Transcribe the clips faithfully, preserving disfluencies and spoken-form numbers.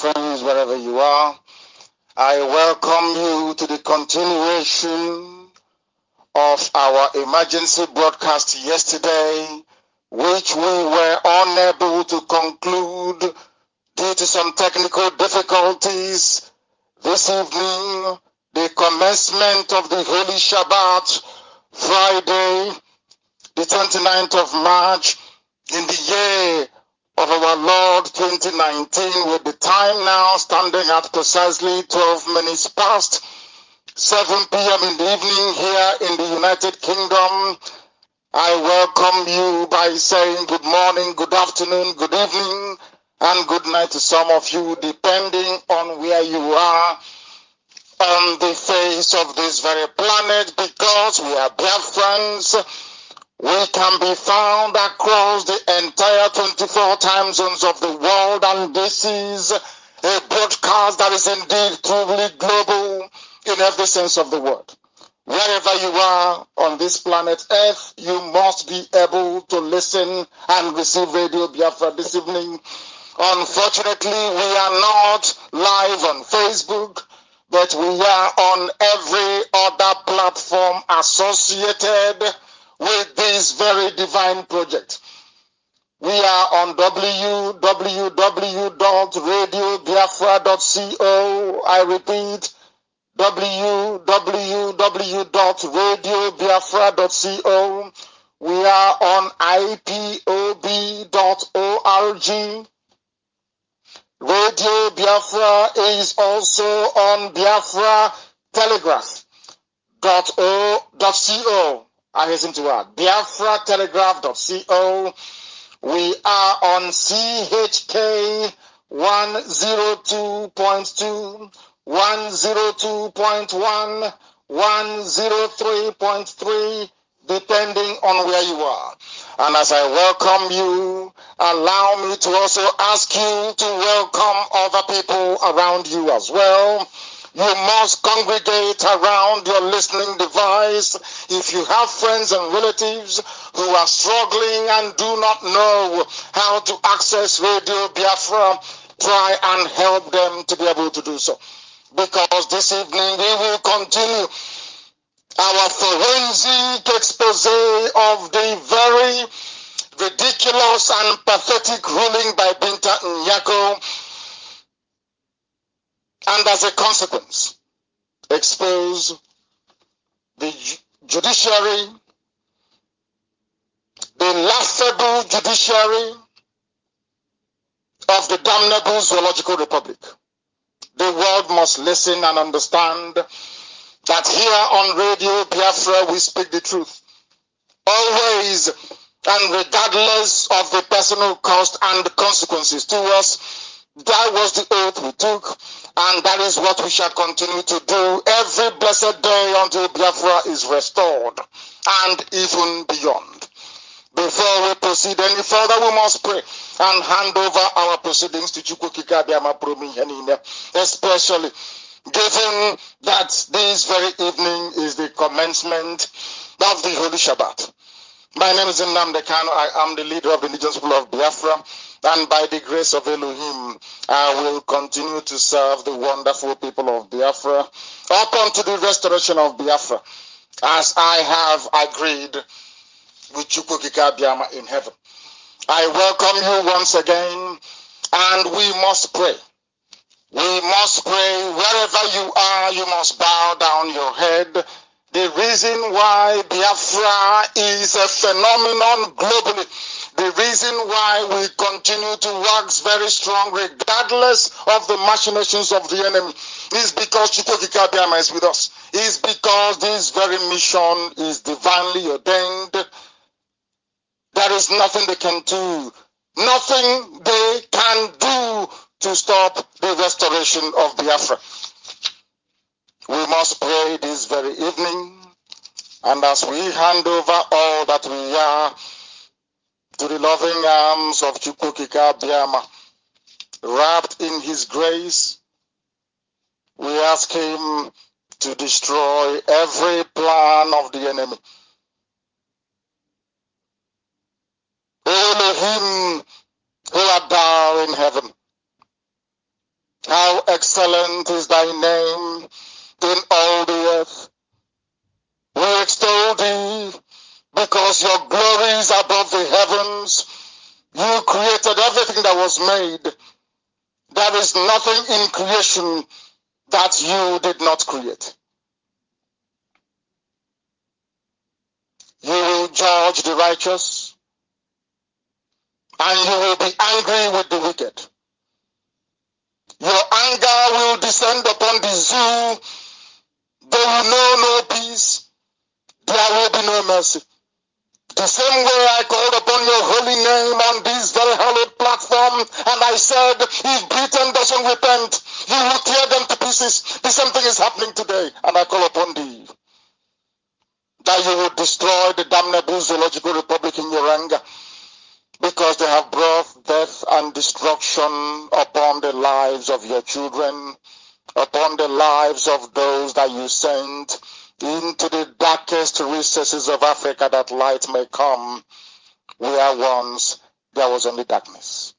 friends, wherever you are. I welcome you to the continuation of our emergency broadcast yesterday, which we were unable to conclude due to some technical difficulties. This evening, the commencement of the Holy Shabbat, Friday, the twenty-ninth of March, in the year of our Lord twenty nineteen, with the time now standing at precisely twelve minutes past seven p m in the evening here in the United Kingdom. I welcome you by saying good morning, good afternoon, good evening, and good night to some of you, depending on where you are on the face of this very planet, because we are Biafrans. We can be found across the entire twenty-four time zones of the world, and this is a broadcast that is indeed truly global in every sense of the word. Wherever you are on this planet Earth, you must be able to listen and receive Radio Biafra this evening. Unfortunately, we are not live on Facebook, but we are on every other platform associated with this very divine project. We are on w w w dot radio biafra dot co. I repeat, w w w dot radio biafra dot co. We are on i p o b dot org. Radio Biafra is also on Biafra Telegraph dot co. I hasten to add, Biafra Telegraph dot co. We are on C H K one oh two point two, one oh two point one, one oh three point three, depending on where you are. And as I welcome you, allow me to also ask you to welcome other people around you as well. You must congregate around your listening device. If you have friends and relatives who are struggling and do not know how to access Radio Biafra, try and help them to be able to do so. Because this evening we will continue our forensic expose of the very ridiculous and pathetic ruling by Binta Nyako, and as a consequence, expose the judiciary, the laughable judiciary of the damnable Zoological Republic. The world must listen and understand that here on Radio Biafra we speak the truth, always and regardless of the personal cost and the consequences to us. That was the oath we took, and that is what we shall continue to do every blessed day until Biafra is restored, and even beyond. Before we proceed any further, we must pray and hand over our proceedings to Chukwukika Abiyama Promihenine, especially given that this very evening is the commencement of the Holy Shabbat. My name is Nnamdi Kanu. I am the leader of the indigenous people of Biafra, and by the grace of Elohim, I will continue to serve the wonderful people of Biafra up unto the restoration of Biafra, as I have agreed with Chukwukika Abiyama in heaven. I welcome you once again, and we must pray. We must pray. Wherever you are, you must bow down your head. The reason why Biafra is a phenomenon globally, the reason why we continue to wax very strong regardless of the machinations of the enemy, is because Chukwukika Abiyama is with us. Is because this very mission is divinely ordained. There is nothing they can do, nothing they can do to stop the restoration of Biafra. We must pray this very evening, and as we hand over all that we are to the loving arms of Chukwukika Abiyama, wrapped in his grace, we ask him to destroy every plan of the enemy. O Elohim, who art thou in heaven, How excellent is thy name in all the earth. We extol thee because your glory is above the heavens. You created everything that was made. There is nothing in creation that you did not create. You will judge the righteous, and you will be angry with the wicked. Your anger will descend upon the zoo. They will know no peace. There will be no mercy. The same way I called upon your holy name on this very hallowed platform, and I said, if Britain doesn't repent, you will tear them to pieces. The same thing is happening today, and I call upon thee, that you will destroy the damnable zoological republic in your anger, because they have brought death and destruction upon the lives of your children, upon the lives of those that you sent into the darkest recesses of Africa, that light may come where once there was only darkness.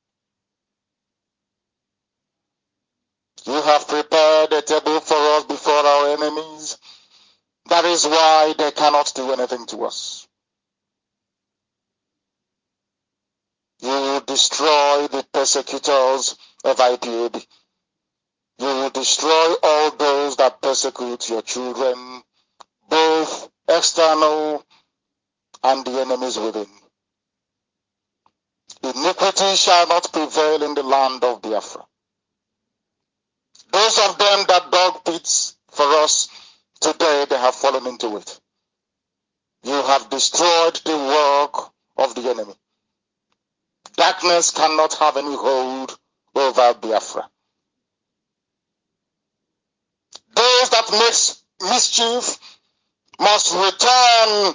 You have prepared a table for us before our enemies. That is why they cannot do anything to us. You will destroy the persecutors of I P O B. You will destroy all those that persecute your children, both external and the enemies within. Iniquity shall not prevail in the land of Biafra. Those of them that dug pits for us, today they have fallen into it. You have destroyed the work of the enemy. Darkness cannot have any hold over Biafra. Those that make mischief must return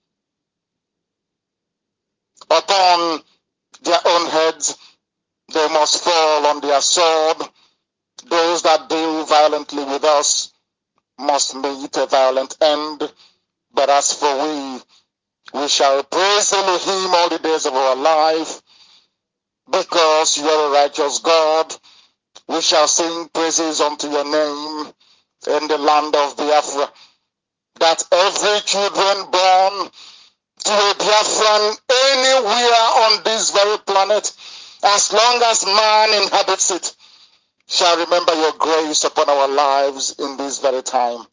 upon their own heads. They must fall on their sword. Those that deal violently with us must meet a violent end. But as for we, we shall praise Elohim all the days of our life, because you are a righteous God. We shall sing praises unto your name in the land of Biafra, that every children born to a Biafran anywhere on this very planet, as long as man inhabits it, shall remember your grace upon our lives in this very time.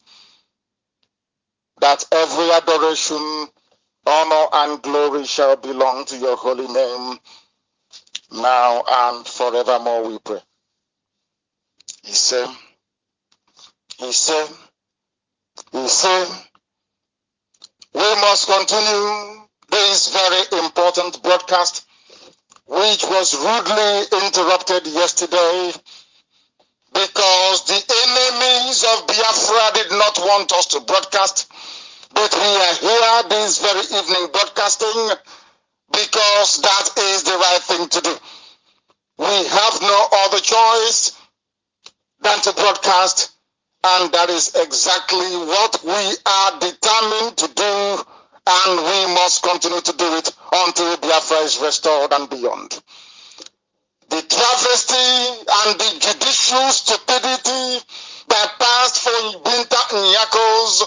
That every adoration, honor, and glory shall belong to your holy name, now and forevermore, we pray. He said, he said, he said, we must continue this very important broadcast, which was rudely interrupted yesterday, because the enemies of Biafra did not want us to broadcast, but we are here this very evening broadcasting, because that is the right thing to do. We have no other choice than to broadcast, and that is exactly what we are determined to do, and we must continue to do it until Biafra is restored and beyond. The travesty and the judicial stupidity that passed for Binta Nyako's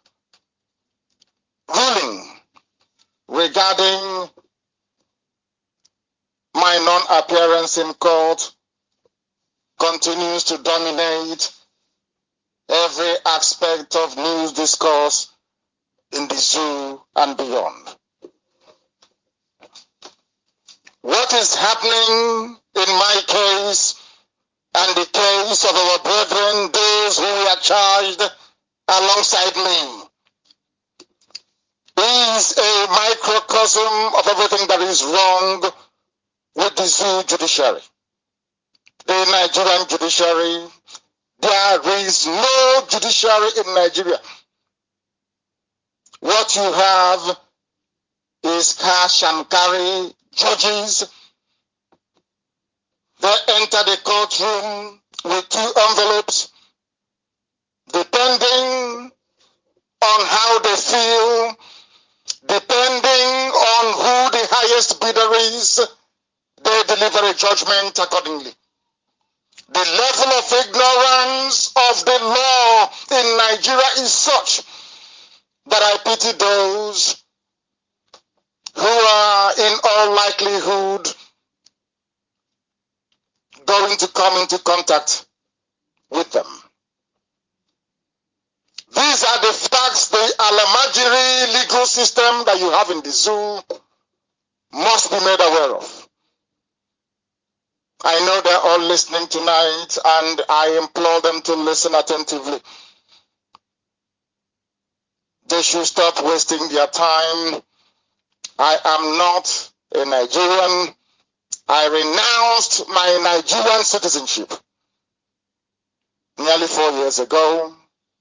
ruling regarding my non-appearance in court continues to dominate every aspect of news discourse in the zoo and beyond. What is happening in my case and the case of our brethren, those who are charged alongside me, is a microcosm of everything that is wrong with the zoo judiciary. The Nigerian judiciary, there is no judiciary in Nigeria. What you have is cash and carry judges. They enter the courtroom with two envelopes, depending on how they feel, depending on who the highest bidder is, they deliver a judgment accordingly. The level of ignorance of the law in Nigeria is such that I pity those who are in all likelihood going to come into contact with them. These are the facts the Alamajiri legal system that you have in the zoo must be made aware of. I know they're all listening tonight, and I implore them to listen attentively. They should stop wasting their time. I am not a Nigerian. I renounced my Nigerian citizenship nearly four years ago.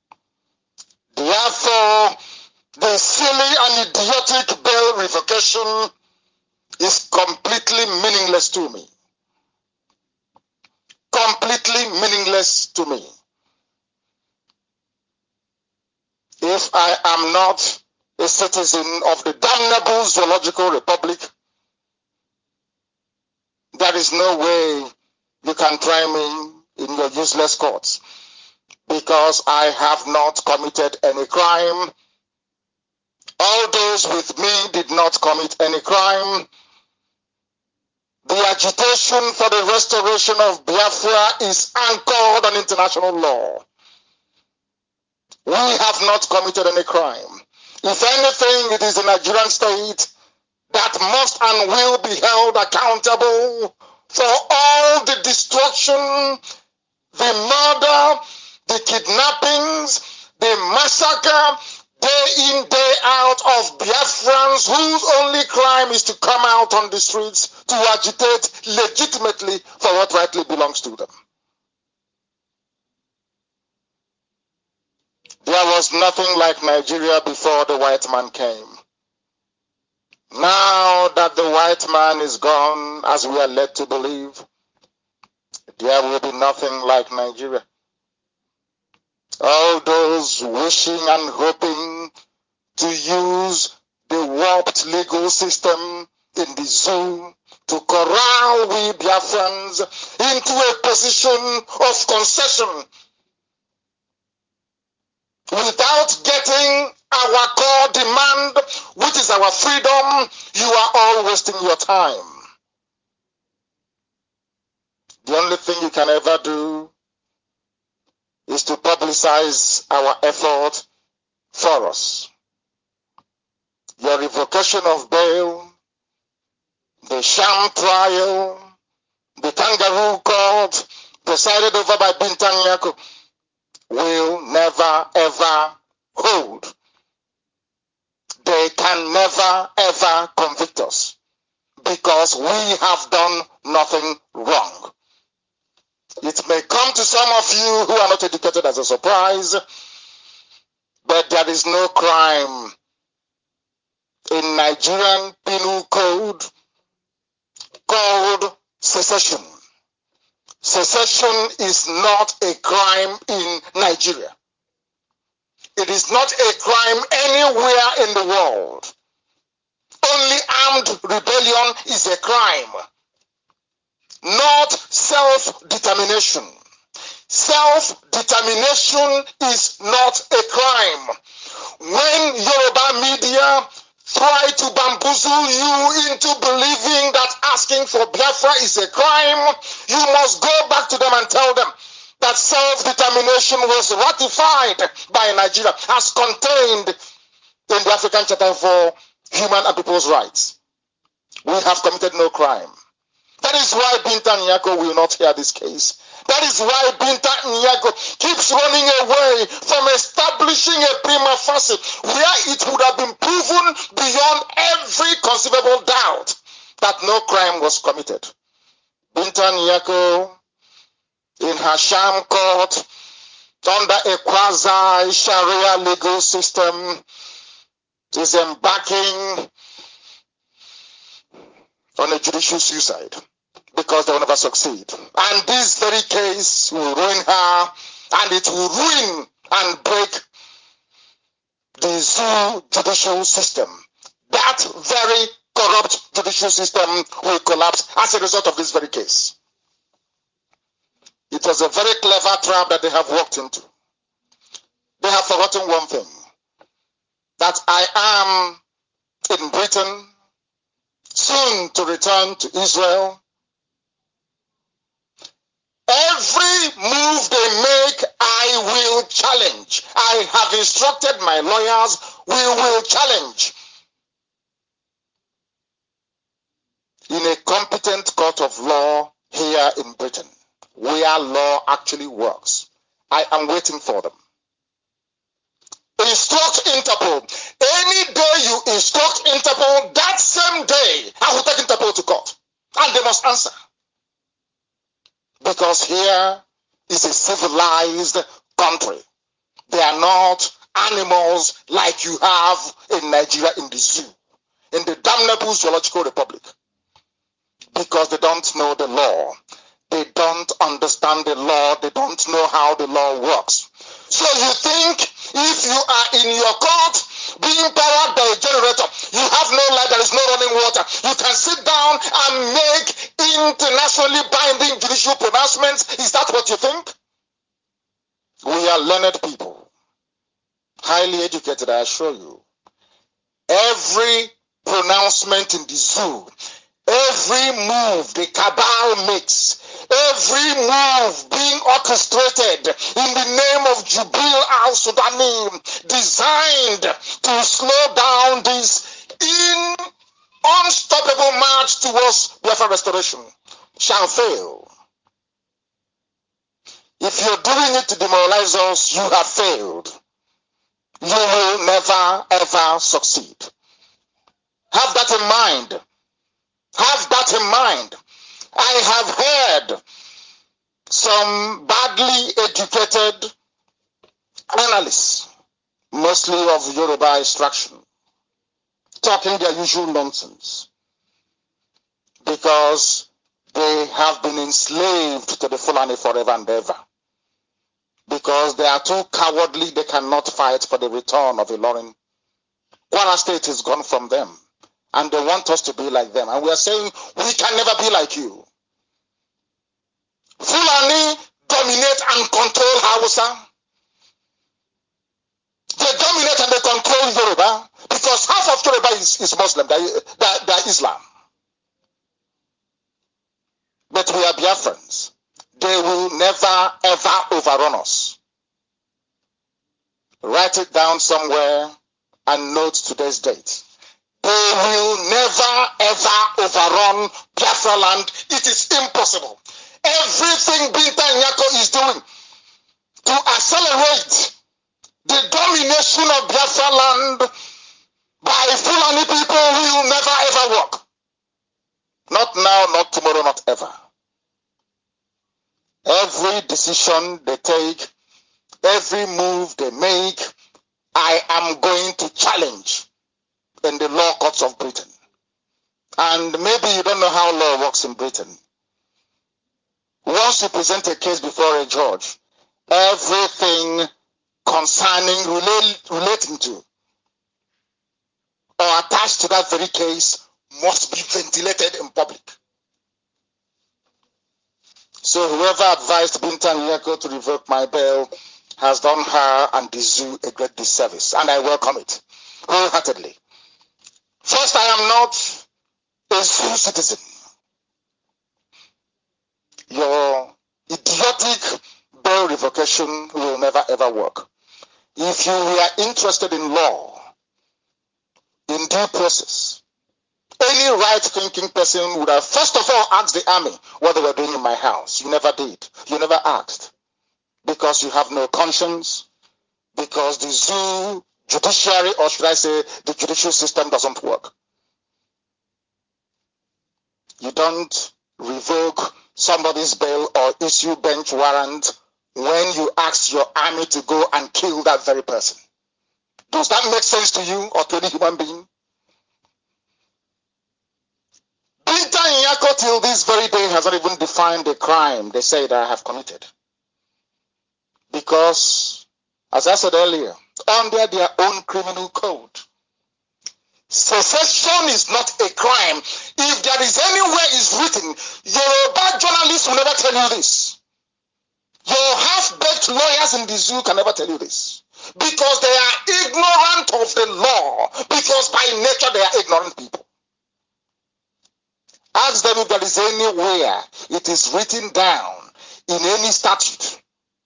Therefore, the silly and idiotic bail revocation is completely meaningless to me. Completely meaningless to me. If I am not a citizen of the damnable Zoological Republic, there is no way you can try me in your useless courts, because I have not committed any crime. All those with me did not commit any crime. The agitation for the restoration of Biafra is anchored on international law. We have not committed any crime. If anything, it is the Nigerian state that must and will be held accountable for all the destruction, the murder, the kidnappings, the massacre, day in, day out of Biafrans whose only crime is to come out on the streets to agitate legitimately for what rightly belongs to them. There was nothing like Nigeria before the white man came. Now that the white man is gone, as we are led to believe, there will be nothing like Nigeria. All those wishing and hoping to use the warped legal system in the zoo to corral we Biafrans into a position of concession without getting our core demand, which is our freedom, you are all wasting your time. The only thing you can ever do is to publicize our effort for us. Your revocation of bail, the sham trial, the kangaroo court presided over by Binta Nyako will never ever hold. They can never ever convict us because we have done nothing wrong. It may come to some of you who are not educated as a surprise, but there is no crime in Nigerian Penal Code called secession. Secession is not a crime in Nigeria. It is not a crime anywhere in the world. Only armed rebellion is a crime, not self-determination. Self-determination is not a crime. When Yoruba media try to bamboozle you into believing that asking for Biafra is a crime, you must go back to them and tell them that self-determination was ratified by Nigeria as contained in the African Charter for Human and People's Rights. We have committed no crime. That is why Binta Nyako will not hear this case. That is why Binta Nyako keeps running away from establishing a prima facie where it would have been proven beyond every conceivable doubt that no crime was committed. Binta Nyako, in her sham court, under a quasi-Sharia legal system, is embarking on a judicial suicide because they will never succeed. And this very case will ruin her, and it will ruin and break the zoo judicial system. That very corrupt judicial system will collapse as a result of this very case. It was a very clever trap that they have walked into. They have forgotten one thing, that I am in Britain, soon to return to Israel. Every move they make, I will challenge. I have instructed my lawyers, we will challenge. In a competent court of law here in Britain, where law actually works, I am waiting for them. Instruct Interpol. Any day you instruct Interpol, that same day, I will take Interpol to court. And they must answer. Because here is a civilized country. They are not animals like you have in Nigeria in the zoo, in the damnable zoological republic. Because they don't know the law. They don't understand the law. They don't know how the law works. So you think if you are in your court being powered by a generator, you have no light, there is no running water, you can sit down and make internationally binding judicial pronouncements? Is that what you think? We are learned people, highly educated, I assure you. Every pronouncement in the zoo, every move the cabal makes, every move being orchestrated in the name of Jubil al-Sudani, designed to slow down this in unstoppable march towards Biafra restoration, shall fail. If you're doing it to demoralize us, you have failed. You will never ever succeed. Have that in mind. Have that in mind. I have heard some badly educated analysts, mostly of Yoruba extraction, talking their usual nonsense because they have been enslaved to the Fulani forever and ever. Because they are too cowardly, they cannot fight for the return of Ilorin. Kwara State is gone from them, and they want us to be like them. And we are saying, we can never be like you. Fulani dominate and control Hausa. They dominate and they control Yoruba, because half of Yoruba is, is Muslim, they, they, they are Islam. But we are Biafrans. They will never ever overrun us. Write it down somewhere and note today's date. They will never ever overrun Biafra land. It is impossible. Everything Binta Nyako is doing to accelerate the domination of Biafra land by Fulani people will never ever work. Not now, not tomorrow, not ever. Every decision they take, every move they make, I am going to challenge in the law courts of Britain. And maybe you don't know how law works in Britain. Once you present a case before a judge, everything concerning, relate, relating to, or attached to that very case must be ventilated in public. So whoever advised Binta Nyako to revoke my bail has done her and the zoo a great disservice, and I welcome it wholeheartedly. First, I am not a zoo citizen. Your idiotic bail revocation will never ever work. If you were interested in law, in due process, any right-thinking person would have first of all asked the army what they were doing in my house. You never did. You never asked. Because you have no conscience, because the zoo judiciary, or should I say the judicial system, doesn't work. You don't revoke somebody's bail or issue bench warrant when you ask your army to go and kill that very person. Does that make sense to you or to any human being? Binta Nyako till this very day has not even defined the crime they say that I have committed. Because, as I said earlier, under their own criminal code, secession is not a crime. If there is anywhere it's written, Yoruba journalists will never tell you this. Your half-baked lawyers in the zoo can never tell you this. Because they are ignorant of the law. Because by nature they are ignorant people. Ask them if there is anywhere it is written down in any statute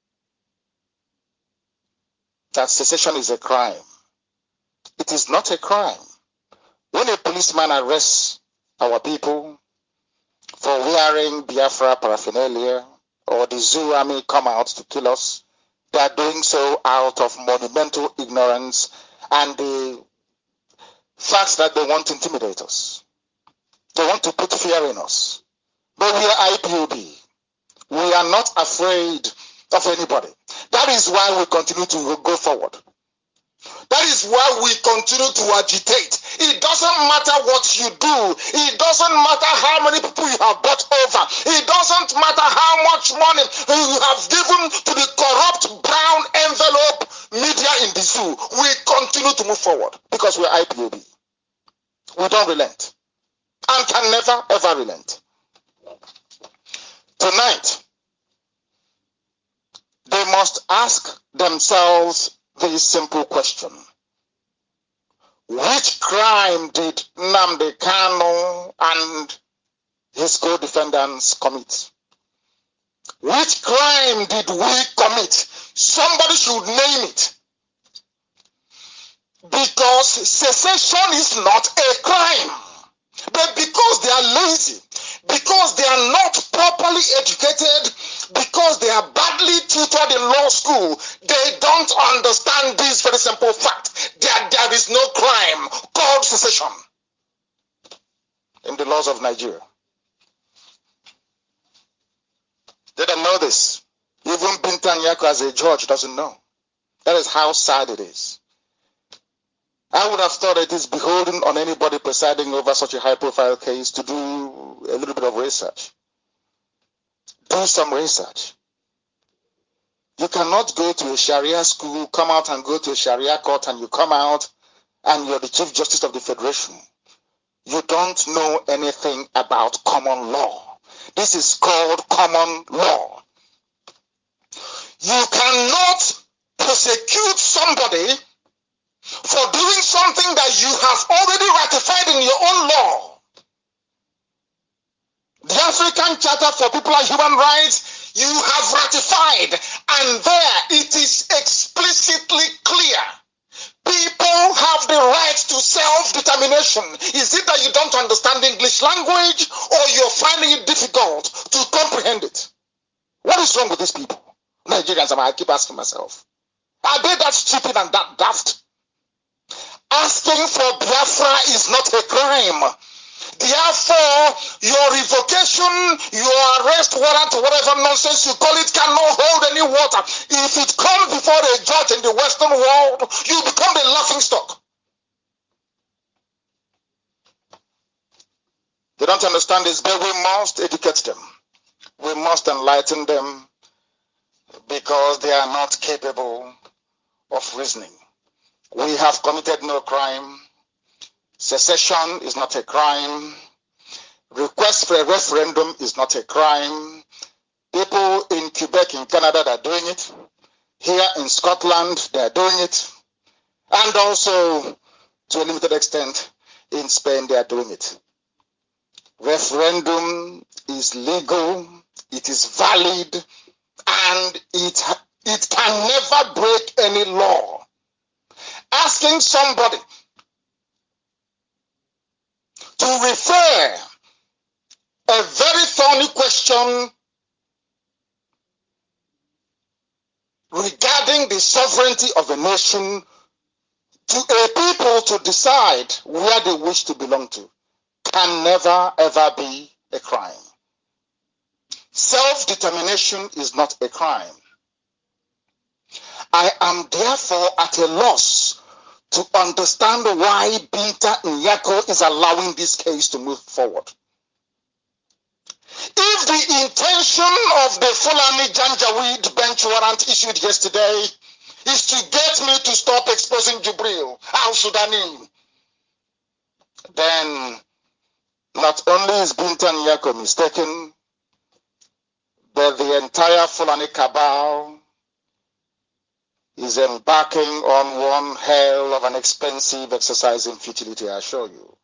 that secession is a crime. It is not a crime. When a policeman arrests our people for wearing Biafra paraphernalia, or the zoo army come out to kill us, they are doing so out of monumental ignorance and the fact that they want to intimidate us. They want to put fear in us. But we are I P O B. We are not afraid of anybody. That is why we continue to go forward. That is why we continue to agitate. It doesn't matter what you do. It doesn't matter how many people you have bought over. It doesn't matter how much money you have given to the corrupt brown envelope media in the zoo. We continue to move forward because we're I P O B. We don't relent and can never ever relent. Tonight, they must ask themselves this simple question. Which crime did Nnamdi Kanu and his co-defendants commit? Which crime did we commit? Somebody should name it. Because secession is not a crime. But because they are lazy, because they are not properly educated, because they are badly tutored in law school, they don't understand this very simple fact that there is no crime called secession in the laws of Nigeria. They don't know this. Even Binta Nyako as a judge doesn't know. That is how sad it is. I would have thought it is beholden on anybody presiding over such a high-profile case to do a little bit of research. Do some research. You cannot go to a Sharia school, come out and go to a Sharia court, and you come out and you're the Chief Justice of the Federation. You don't know anything about common law. This is called common law. You cannot prosecute somebody for doing something that you have already ratified in your own law. The African Charter for People and Human Rights, you have ratified, and there it is explicitly clear. People have the right to self-determination. Is it that you don't understand English language, or you're finding it difficult to comprehend it? What is wrong with these people? Nigerians, I keep asking myself. Are they that stupid and that daft? Asking for Biafra is not a crime. Therefore, your revocation, your arrest warrant, or whatever nonsense you call it, cannot hold any water. If it comes before a judge in the Western world, you become the laughing stock. They don't understand this, but we must educate them. We must enlighten them because they are not capable of reasoning. We have committed no crime. Secession is not a crime. Request for a referendum is not a crime. People in Quebec, in Canada, are doing it. Here in Scotland, they are doing it. And also, to a limited extent, in Spain, they are doing it. Referendum is legal, it is valid, and it, it can never break any law. Asking somebody to refer a very thorny question regarding the sovereignty of a nation to a people to decide where they wish to belong to can never ever be a crime. Self-determination is not a crime. I am therefore at a loss to understand why Binta Nyako is allowing this case to move forward. If the intention of the Fulani Janjaweed bench warrant issued yesterday is to get me to stop exposing Jubril al-Sudani, then not only is Binta Nyako mistaken, But the entire Fulani cabal is embarking on one hell of an expensive exercise in futility, I assure you.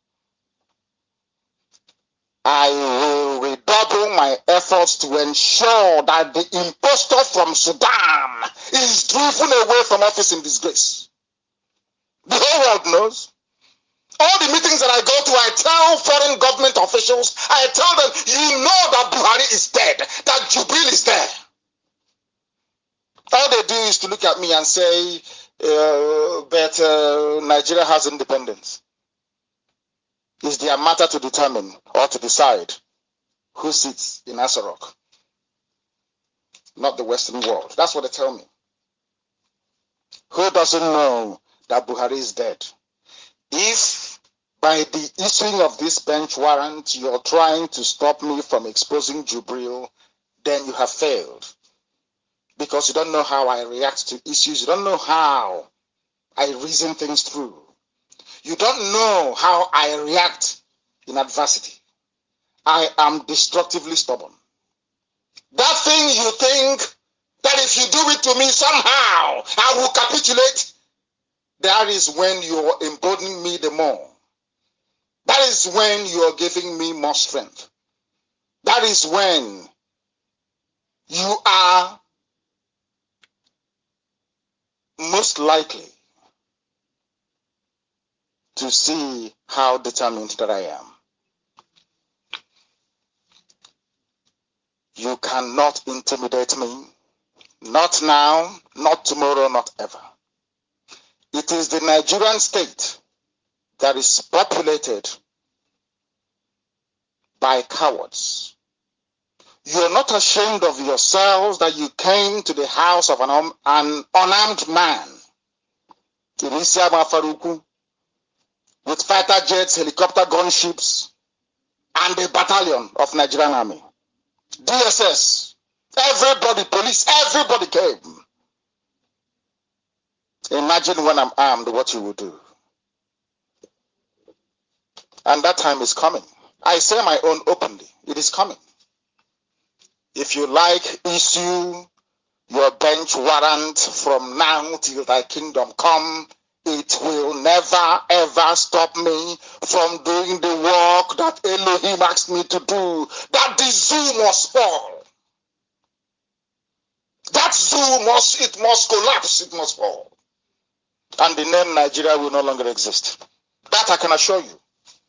I will redouble my efforts to ensure that the impostor from Sudan is driven away from office in disgrace. The whole world knows. All the meetings that I go to, I tell foreign government officials, I tell them, you know that Buhari is dead, that Jubril is there. All they do is to look at me and say, uh, but uh, Nigeria has independence. It's their matter to determine or to decide who sits in Asarok, not the Western world. That's what they tell me. Who doesn't know that Buhari is dead? If by the issuing of this bench warrant, you're trying to stop me from exposing Jubril, then you have failed. Because you don't know how I react to issues. You don't know how I reason things through. You don't know how I react in adversity. I am destructively stubborn. That thing you think that if you do it to me somehow, I will capitulate, that is when you're emboldening me the more. That is when you're giving me more strength. That is when you are most likely to see how determined that I am. You cannot intimidate me. Not now, not tomorrow, not ever. It is the Nigerian state that is populated by cowards. You are not ashamed of yourselves that you came to the house of an, um, an unarmed man, Irisiama Faruku, with fighter jets, helicopter gunships, and a battalion of Nigerian army. D S S, everybody, police, everybody came. Imagine when I'm armed, what you will do. And that time is coming. I say my own openly. It is coming. If you like, issue your bench warrant from now till thy kingdom come. It will never ever stop me from doing the work that Elohim asked me to do. That the zoo must fall. That zoo must, it must collapse, it must fall. And the name Nigeria will no longer exist. That I can assure you.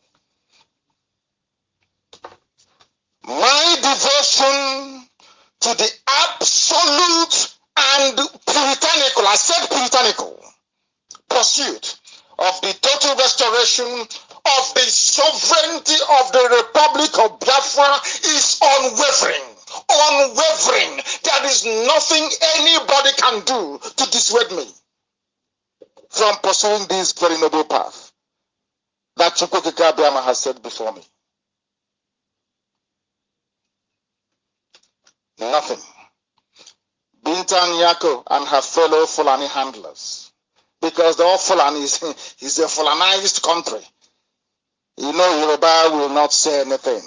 My devotion to the absolute and puritanical, I said puritanical, pursuit of the total restoration of the sovereignty of the Republic of Biafra is unwavering. Unwavering. There is nothing anybody can do to dissuade me from pursuing this very noble path that Chukwuka Abiyama has set before me. Nothing. Bintan Yako and her fellow Fulani handlers, because the all Fulani is, is a Fulanized country. You know, Yoruba will not say anything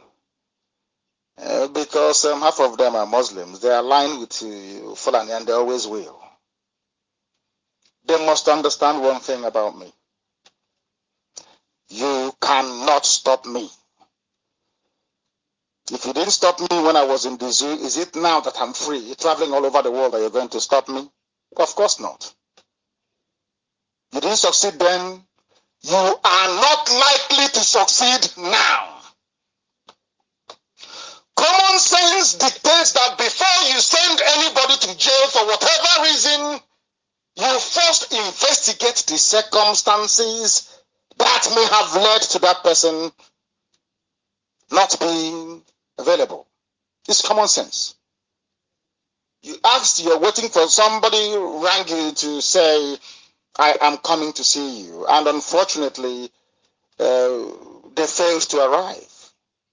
uh, because um, half of them are Muslims. They are aligned with uh, Fulani and they always will. They must understand one thing about me. You cannot stop me. If you didn't stop me when I was in the zoo, is it now that I'm free, traveling all over the world, that you're going to stop me? Of course not. You didn't succeed then. You are not likely to succeed now. Common sense dictates that before you send anybody to jail for whatever reason, you first investigate the circumstances that may have led to that person not being available. It's common sense. You asked, you're waiting for somebody rang you to say, I am coming to see you. And unfortunately, uh, they failed to arrive.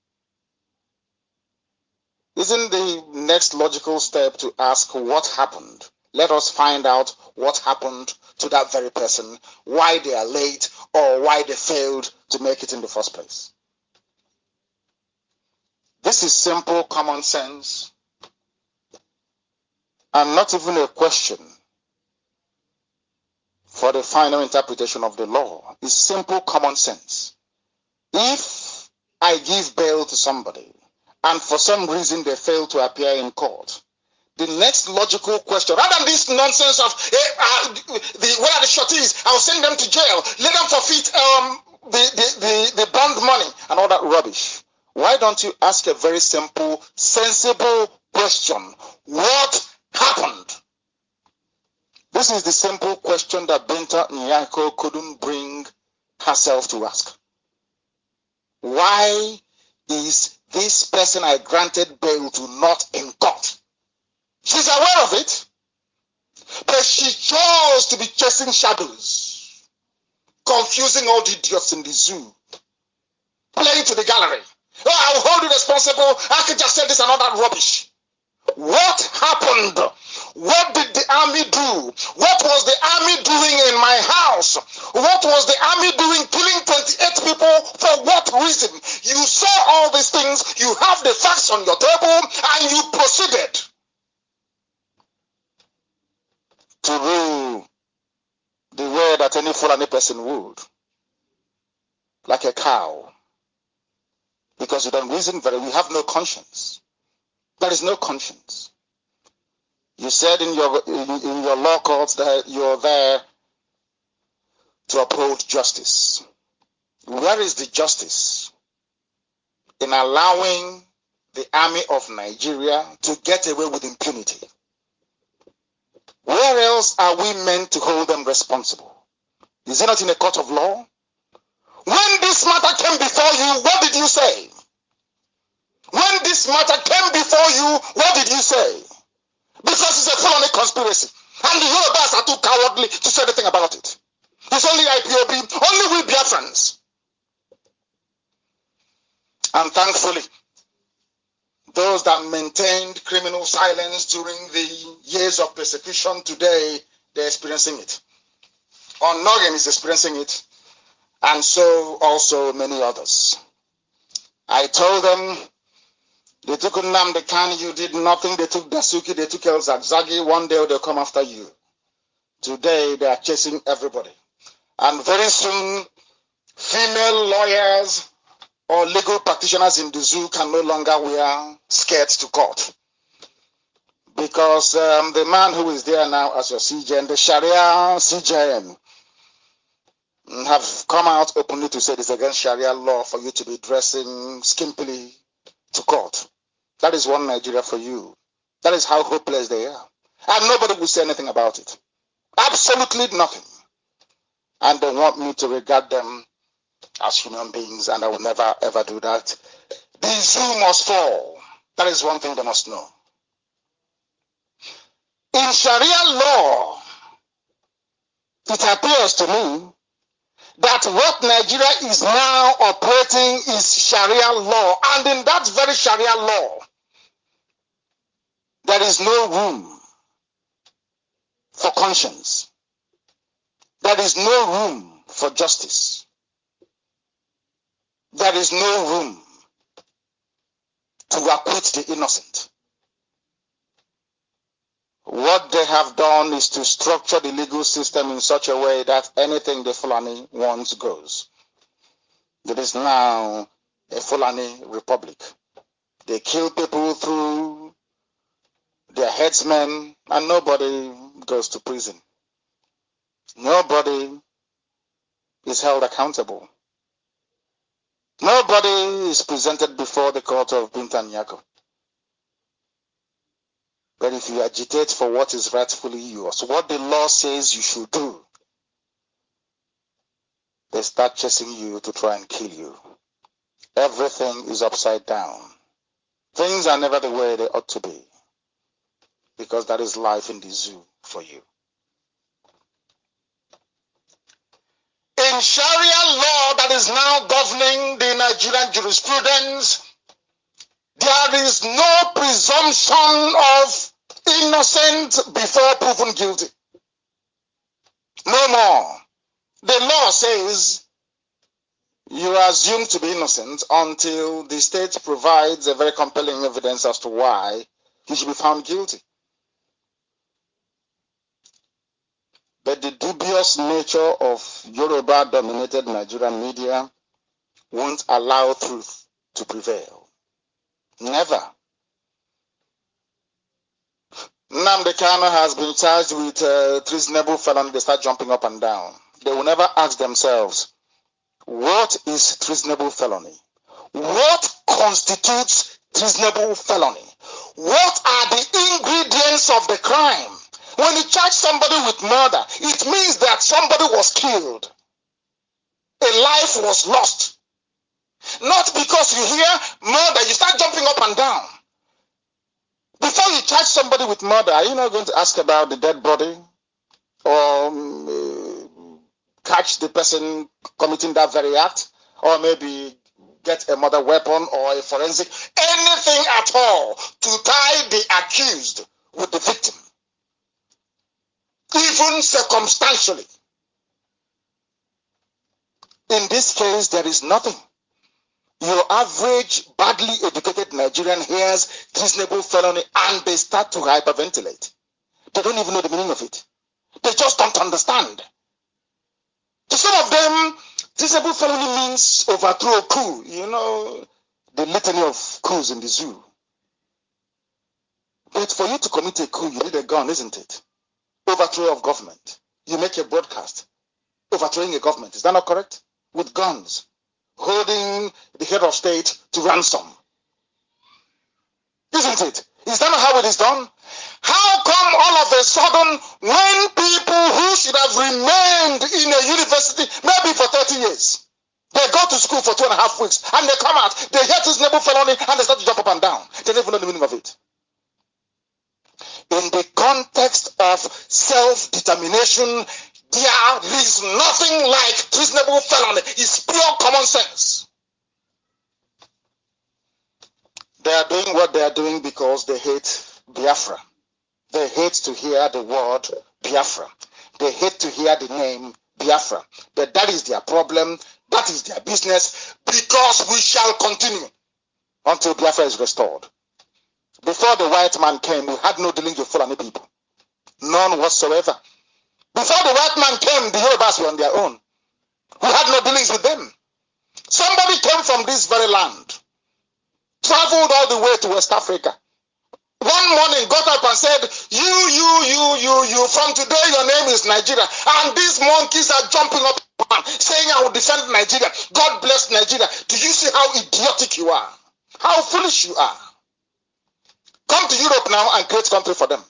Isn't the next logical step to ask what happened? Let us find out what happened to that very person, why they are late, or why they failed to make it in the first place. This is simple common sense and not even a question for the final interpretation of the law. It's simple common sense. If I give bail to somebody and for some reason they fail to appear in court, the next logical question, rather than this nonsense of hey, uh, the where are the shorties, I'll send them to jail, let them forfeit um, the, the, the, the bond money and all that rubbish. Why don't you ask a very simple, sensible question? What happened? This is the simple question that Binta Nyako couldn't bring herself to ask. Why is this person I granted bail to not in court? She's aware of it, but she chose to be chasing shadows, confusing all the idiots in the zoo, playing to the gallery. Oh, I'll hold you responsible. I could just say this and all that rubbish. What happened? What did the army do? What was the army doing in my house? What was the army doing killing twenty-eight people? For what reason? You saw all these things, you have the facts on your table, and you proceeded to rule the way that any Fulani person would, like a cow. Because you don't reason very well, you have no conscience. There is no conscience. You said in your in, in your law courts that you're there to uphold justice. Where is the justice in allowing the army of Nigeria to get away with impunity? Where else are we meant to hold them responsible? Is it not in a court of law? When this matter came before you, what did you say? When this matter came before you, what did you say? Because it's a Fulani conspiracy. And the Yorubas are too cowardly to say anything about it. It's only I P O B, only we Biafrans. And thankfully, those that maintained criminal silence during the years of persecution, today they're experiencing it. Onogen is experiencing it, and so also many others. I told them, they took Nnamdi Kanu, you did nothing. They took Dasuki, they took El Zagzagi. One day they'll come after you. Today they are chasing everybody. And very soon, female lawyers or legal practitioners in the zoo can no longer wear skirts to court. Because um, the man who is there now as your C J N, the Sharia C J N, have come out openly to say it's against Sharia law for you to be dressing skimpily to court. That is one Nigeria for you. That is how hopeless they are. And nobody will say anything about it. Absolutely nothing. And they want me to regard them as human beings, and I will never ever do that. The zoo must fall. That is one thing they must know. In Sharia law, it appears to me that what Nigeria is now operating is Sharia law. And in that very Sharia law, there is no room for conscience. There is no room for justice. There is no room to acquit the innocent. What they have done is to structure the legal system in such a way that anything the Fulani wants goes. There is now a Fulani republic. They kill people through their headsmen, and nobody goes to prison. Nobody is held accountable. Nobody is presented before the court of Binta Nyako. But if you agitate for what is rightfully yours, what the law says you should do, they start chasing you to try and kill you. Everything is upside down. Things are never the way they ought to be, because that is life in the zoo for you. In Sharia law that is now governing the Nigerian jurisprudence, there is no presumption of innocent before proven guilty. No more. The law says you are assumed to be innocent until the state provides a very compelling evidence as to why you should be found guilty. But the dubious nature of Yoruba-dominated Nigerian media won't allow truth to prevail. Never. Nnamdi Kanu has been charged with uh, treasonable felony. They start jumping up and down. They will never ask themselves, what is treasonable felony? What constitutes treasonable felony? What are the ingredients of the crime? When you charge somebody with murder, it means that somebody was killed. A life was lost. Not because you hear murder, you start jumping up and down. Before you charge somebody with murder, are you not going to ask about the dead body? Or um, uh, catch the person committing that very act? Or maybe get a murder weapon or a forensic, anything at all to tie the accused with the victim. Even circumstantially. In this case, there is nothing. Your average, badly educated Nigerian hears treasonable felony and they start to hyperventilate. They don't even know the meaning of it. They just don't understand. To some of them, treasonable felony means overthrow a coup. You know, the litany of coups in the zoo. But for you to commit a coup, you need a gun, isn't it? Overthrow of government. You make a broadcast overthrowing a government. Is that not correct? With guns. Holding the head of state to ransom. Isn't it? Is that not how it is done? How come all of a sudden, when people who should have remained in a university, maybe for thirty years, they go to school for two and a half weeks, and they come out, they hear treasonable felony, and they start to jump up and down. They don't even know the meaning of it. In the context of self-determination, there is nothing like treasonable felony. It's pure common sense. They are doing what they are doing because they hate Biafra. They hate to hear the word Biafra. They hate to hear the name Biafra. But that is their problem. That is their business, because we shall continue until Biafra is restored. Before the white man came, we had no dealings with Fulani people. None whatsoever. Before the white man came, the Yorubas were on their own. We had no dealings with them. Somebody came from this very land, traveled all the way to West Africa. One morning got up and said, you, you, you, you, you, from today your name is Nigeria. And these monkeys are jumping up saying I will defend Nigeria. God bless Nigeria. Do you see how idiotic you are? How foolish you are? Come to Europe now and create country for them.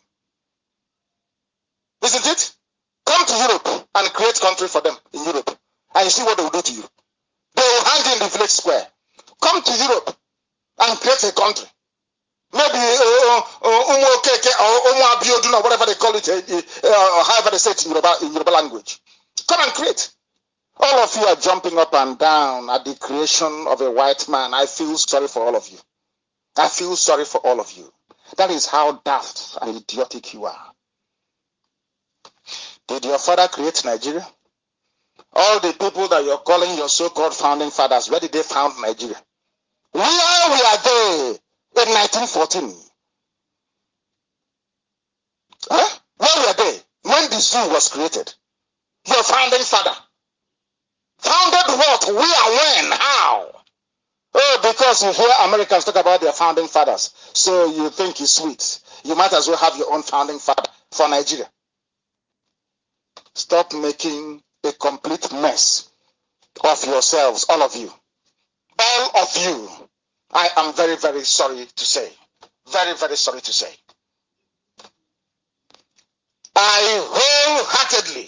Isn't it? Come to Europe and create country for them in Europe. And you see what they will do to you. They will hang you in the village square. Come to Europe and create a country. Maybe Umu Okeke or Umu Abiodun or whatever they call it, uh, uh, however they say it in Yoruba, in Yoruba language. Come and create. All of you are jumping up and down at the creation of a white man. I feel sorry for all of you. I feel sorry for all of you. That is how daft and idiotic you are. Did your father create Nigeria? All the people that you're calling your so-called founding fathers, where did they found Nigeria? Where were they in nineteen fourteen? Huh? Where were they when the zoo was created? Your founding father. Founded what? Where? When? How? Oh, because you hear Americans talk about their founding fathers, so you think it's sweet. You might as well have your own founding father for Nigeria. Stop making a complete mess of yourselves, all of you. All of you. I am very, very sorry to say. Very, very sorry to say. I wholeheartedly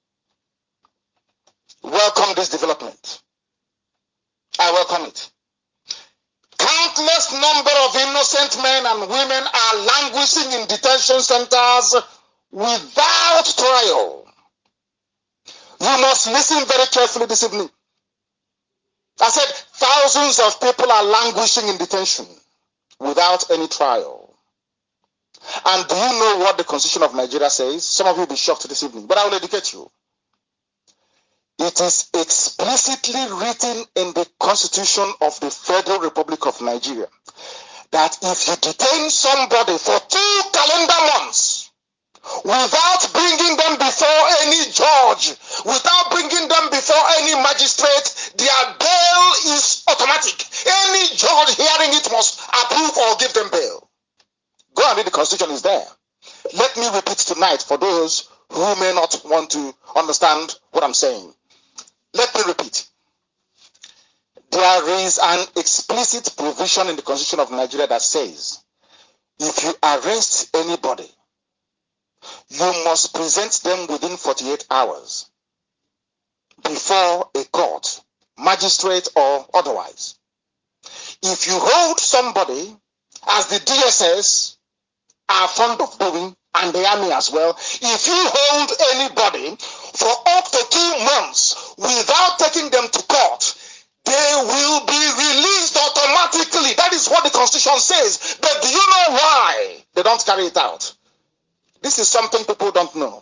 welcome this development. I welcome it. Countless number of innocent men and women are languishing in detention centers without trial. You must listen very carefully this evening. I said thousands of people are languishing in detention without any trial. And do you know what the Constitution of Nigeria says? Some of you will be shocked this evening, but I will educate you. It is explicitly written in the Constitution of the Federal Republic of Nigeria that if you detain somebody for two calendar months without bringing them before before any judge, without bringing them before any magistrate, their bail is automatic. Any judge hearing it must approve or give them bail. Go and read the Constitution, is there. Let me repeat tonight for those who may not want to understand what I'm saying. Let me repeat. There is an explicit provision in the Constitution of Nigeria that says, if you arrest anybody, you must present them within forty-eight hours before a court, magistrate or otherwise. If you hold somebody, as the D S S are fond of doing, and the army as well, if you hold anybody for up to two months without taking them to court, they will be released automatically. That is what the Constitution says. But do you know why they don't carry it out? This is something people don't know.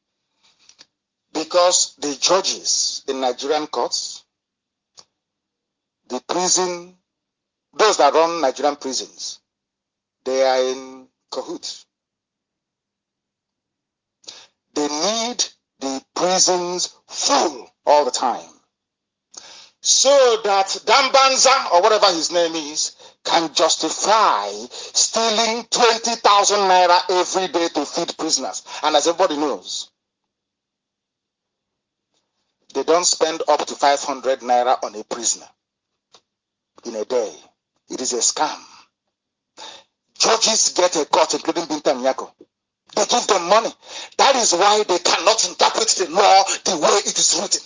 Because the judges in Nigerian courts, the prison, those that run Nigerian prisons, they are in cahoots. They need the prisons full all the time, so that Dambanza, or whatever his name is, can justify stealing twenty thousand naira every day to feed prisoners. And as everybody knows, they don't spend up to five hundred naira on a prisoner in a day. It is a scam. Judges get a cut, including Binta Nyako. They give them money. That is why they cannot interpret the law the way it is written.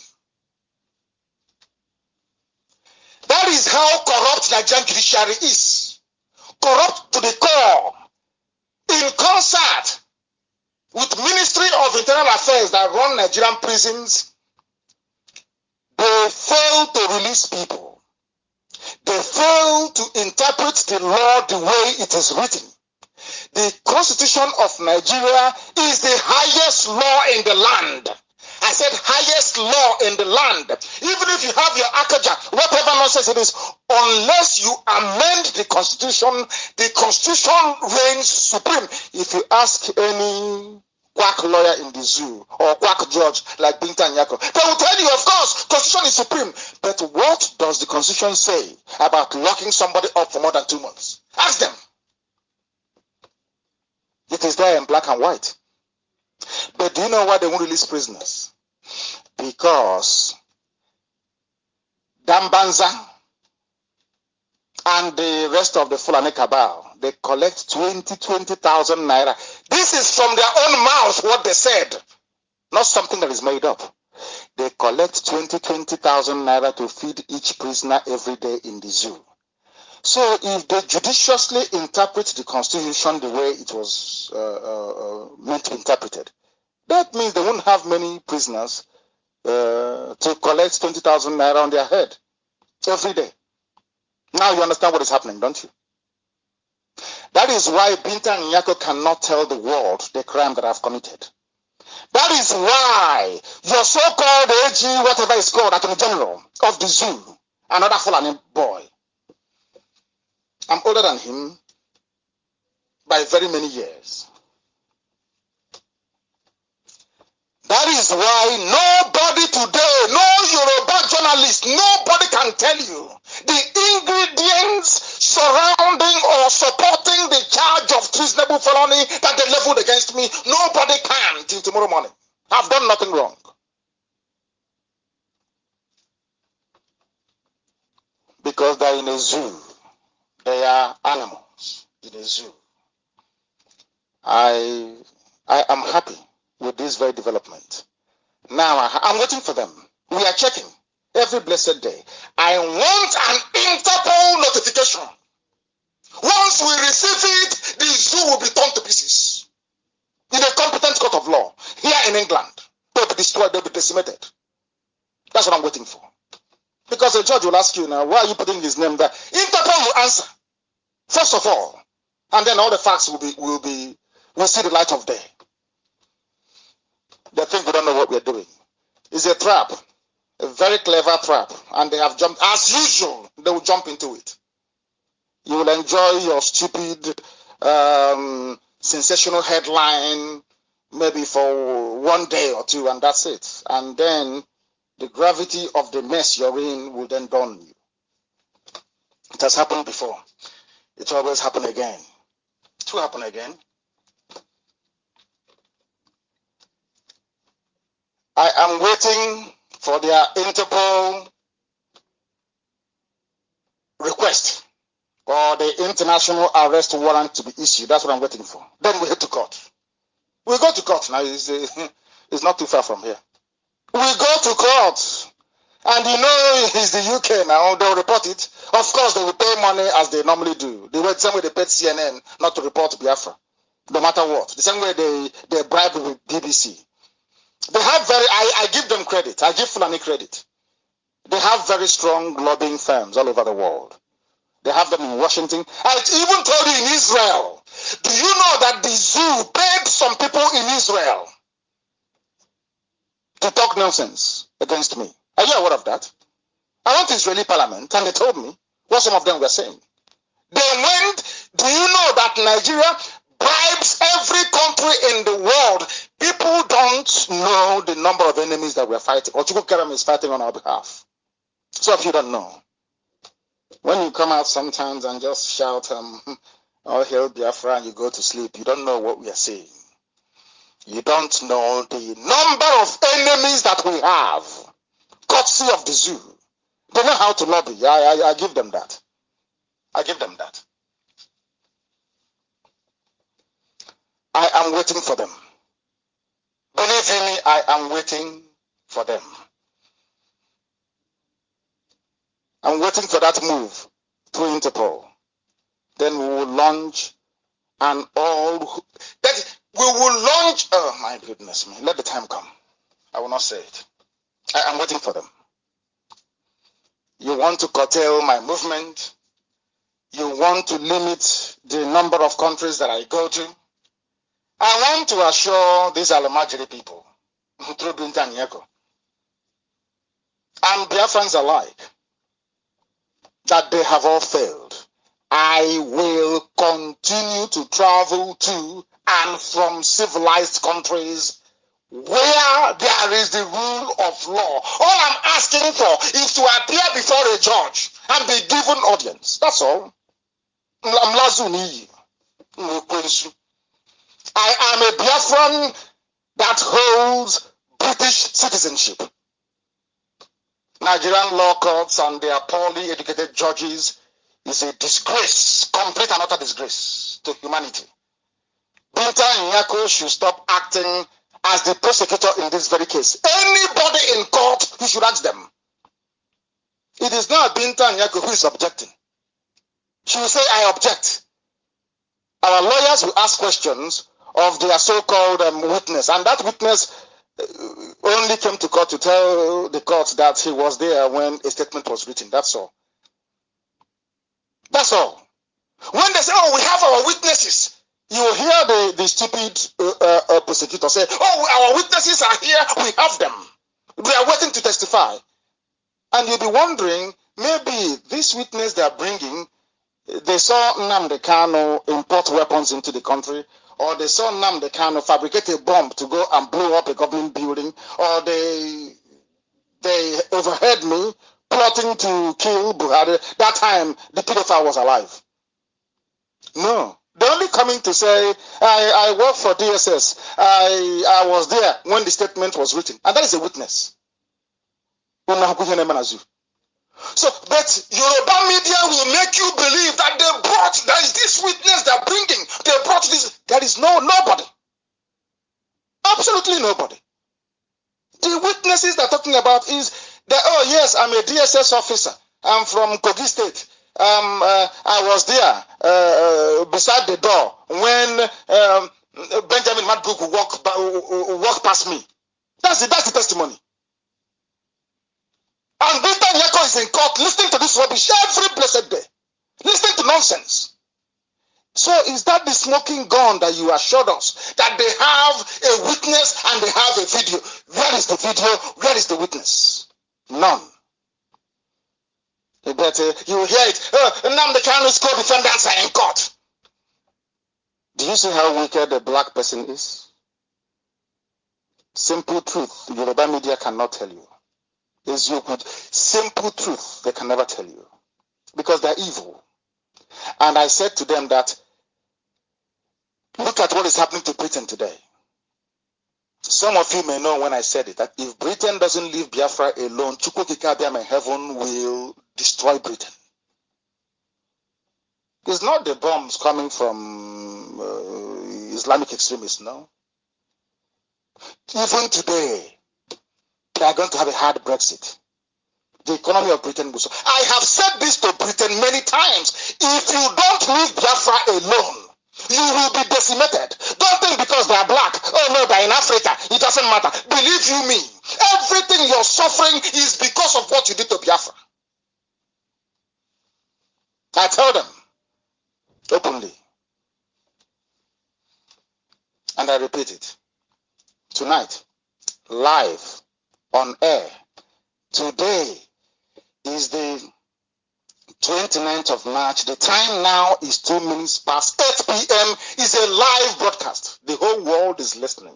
That is how corrupt Nigerian judiciary is. Corrupt to the core. In concert with Ministry of Internal Affairs that run Nigerian prisons, they fail to release people. They fail to interpret the law the way it is written. The Constitution of Nigeria is the highest law in the land. I said highest law in the land. Even if you have your Akaja, whatever nonsense it is, unless you amend the Constitution, the Constitution reigns supreme. If you ask any quack lawyer in the zoo or quack judge like Binta Nyako, they will tell you, of course, Constitution is supreme. But what does the Constitution say about locking somebody up for more than two months? Ask them. It is there in black and white. But do you know why they won't release prisoners? Because Dambanza and the rest of the Fulani cabal, they collect twenty, twenty thousand naira. This is from their own mouth what they said, not something that is made up. They collect twenty, twenty thousand naira to feed each prisoner every day in the zoo. So if they judiciously interpret the Constitution the way it was uh, uh, meant to be interpreted, that means they won't have many prisoners uh, to collect twenty thousand naira on their head every day. Now you understand what is happening, don't you? That is why Binta Nyako cannot tell the world the crime that I've committed. That is why your so-called A G, whatever it's called, Attorney General of the zoo, another Fulani boy, I'm older than him by very many years. That is why nobody today, no Yoruba journalist, nobody can tell you the ingredients surrounding or supporting the charge of treasonable felony that they leveled against me. Nobody can till tomorrow morning. I've done nothing wrong. Because they're in a zoo. They are animals in a zoo. I, I am happy with this very development. Now I, I'm waiting for them. We are checking every blessed day. I want an Interpol notification. Once we receive it, the zoo will be torn to pieces. In a competent court of law, here in England, they'll be destroyed, they'll be decimated. That's what I'm waiting for. Because the judge will ask you now, why are you putting his name there? Interpol will answer, first of all, and then all the facts will be will be will see the light of day. They think we don't know what we're doing. It's a trap, a very clever trap, and they have jumped, as usual, they will jump into it. You will enjoy your stupid, um, sensational headline, maybe for one day or two, and that's it. And then the gravity of the mess you're in will then dawn you. It has happened before. It will always happen again. It will happen again. I am waiting for their Interpol request or the international arrest warrant to be issued. That's what I'm waiting for. Then we head to court. We go to court now. It's, uh, it's not too far from here. We go to court. And you know it's the U K now. They'll report it. Of course, they will pay money as they normally do. The same way they paid C N N not to report Biafra, no matter what. The same way they, they bribe with B B C. They have very, I, I give them credit. I give Fulani credit. They have very strong lobbying firms all over the world. They have them in Washington. I even told you in Israel. Do you know that the zoo paid some people in Israel to talk nonsense against me? Are you aware of that? I went to Israeli parliament and they told me what some of them were saying. They went, do you know that Nigeria bribes every country in the world? People don't know the number of enemies that we're fighting. Ochukwukaram Karam is fighting on our behalf. Some of you don't know. When you come out sometimes and just shout, um, all hail Biafra, and you go to sleep, you don't know what we are saying. You don't know the number of enemies that we have. Courtesy of the zoo. They know how to lobby. I, I, I give them that. I give them that. I am waiting for them. Believe you me, I am waiting for them. I'm waiting for that move through Interpol. Then we will launch an all... That we will launch... Oh, my goodness me. Let the time come. I will not say it. I am waiting for them. You want to curtail my movement. You want to limit the number of countries that I go to. I want to assure these Alamajiri people, through Binta and Yeko, and Biafrans alike, that they have all failed. I will continue to travel to and from civilized countries where there is the rule of law. All I'm asking for is to appear before a judge and be given audience. That's all. I am a Biafran that holds British citizenship. Nigerian law courts and their poorly educated judges is a disgrace, complete and utter disgrace to humanity. Binta Nyako should stop acting as the prosecutor in this very case. Anybody in court, you should ask them. It is not Binta Nyako who is objecting. She will say, I object. Our lawyers will ask questions of their so-called um, witness, and that witness uh, only came to court to tell the court that he was there when a statement was written. That's all. That's all. When they say, oh, we have our witnesses, you will hear the, the stupid uh, uh, prosecutor say, oh, our witnesses are here, we have them. They are waiting to testify. And you'll be wondering, maybe this witness they are bringing, they saw Nnamdi Kanu import weapons into the country, or they saw Nnamdi Kanu fabricate a bomb to go and blow up a government building, or they they overheard me plotting to kill Buhari. That time, the pedophile was alive. No. They're only coming to say, I, I work for D S S. I, I was there when the statement was written. And that is a witness. So, but Yoruba media will make you believe that they brought, there is this witness they're bringing. They brought this. There is no, nobody. Absolutely nobody. The witnesses they're talking about is that, oh yes, I'm a D S S officer. I'm from Kogi State. Um, uh, I was there uh, uh, beside the door when um, Benjamin Madbuku walked walk past me. That's it. That's the testimony. And Binta Nyako is in court listening to this rubbish every blessed day. Listening to nonsense. So is that the smoking gun that you assured us that they have a witness and they have a video? Where is the video? Where is the witness? None. But uh, you will hear it. Uh, Nnamdi Kanu's co-defendants are in court. Do you see how wicked a black person is? Simple truth, Yoruba media cannot tell you. Is you good. Simple truth, they can never tell you. Because they're evil. And I said to them that, look at what is happening to Britain today. Some of you may know when I said it, that if Britain doesn't leave Biafra alone, Chukwukikabiam in heaven will destroy Britain. It's not the bombs coming from uh, Islamic extremists, no. Even today, they are going to have a hard Brexit. The economy of Britain will. I have said this to Britain many times. If you don't leave Biafra alone, you will be decimated. Don't think because they are black, oh no, they're in Africa, it doesn't matter. Believe you me, everything you're suffering is because of what you did to Biafra. I tell them openly, and I repeat it tonight, live on air. Today is the twenty-ninth of March. The time now is two minutes past eight p m It's a live broadcast. The whole world is listening.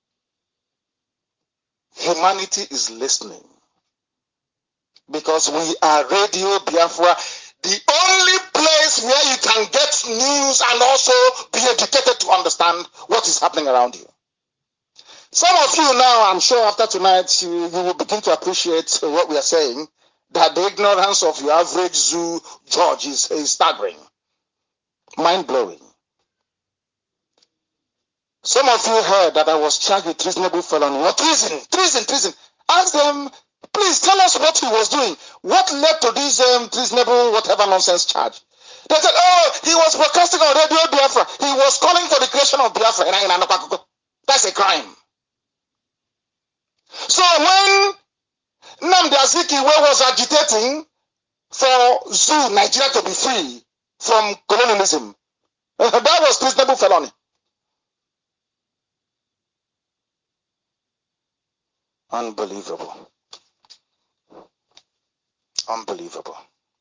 Humanity is listening. Because we are Radio Biafra, the only place where you can get news and also be educated to understand what is happening around you. Some of you now, I'm sure after tonight, you, you will begin to appreciate what we are saying, that the ignorance of your average zoo judge is, is staggering, mind-blowing. Some of you heard that I was charged with treasonable felony or treason, treason, treason. Ask them, please tell us what he was doing. What led to this um, treasonable whatever nonsense charge? They said, oh, he was broadcasting on Radio Biafra. He was calling for the creation of Biafra. That's a crime. So when Nnamdi Azikiwe was agitating for Zoo, Nigeria to be free from colonialism, that was treasonable felony. Unbelievable. Unbelievable.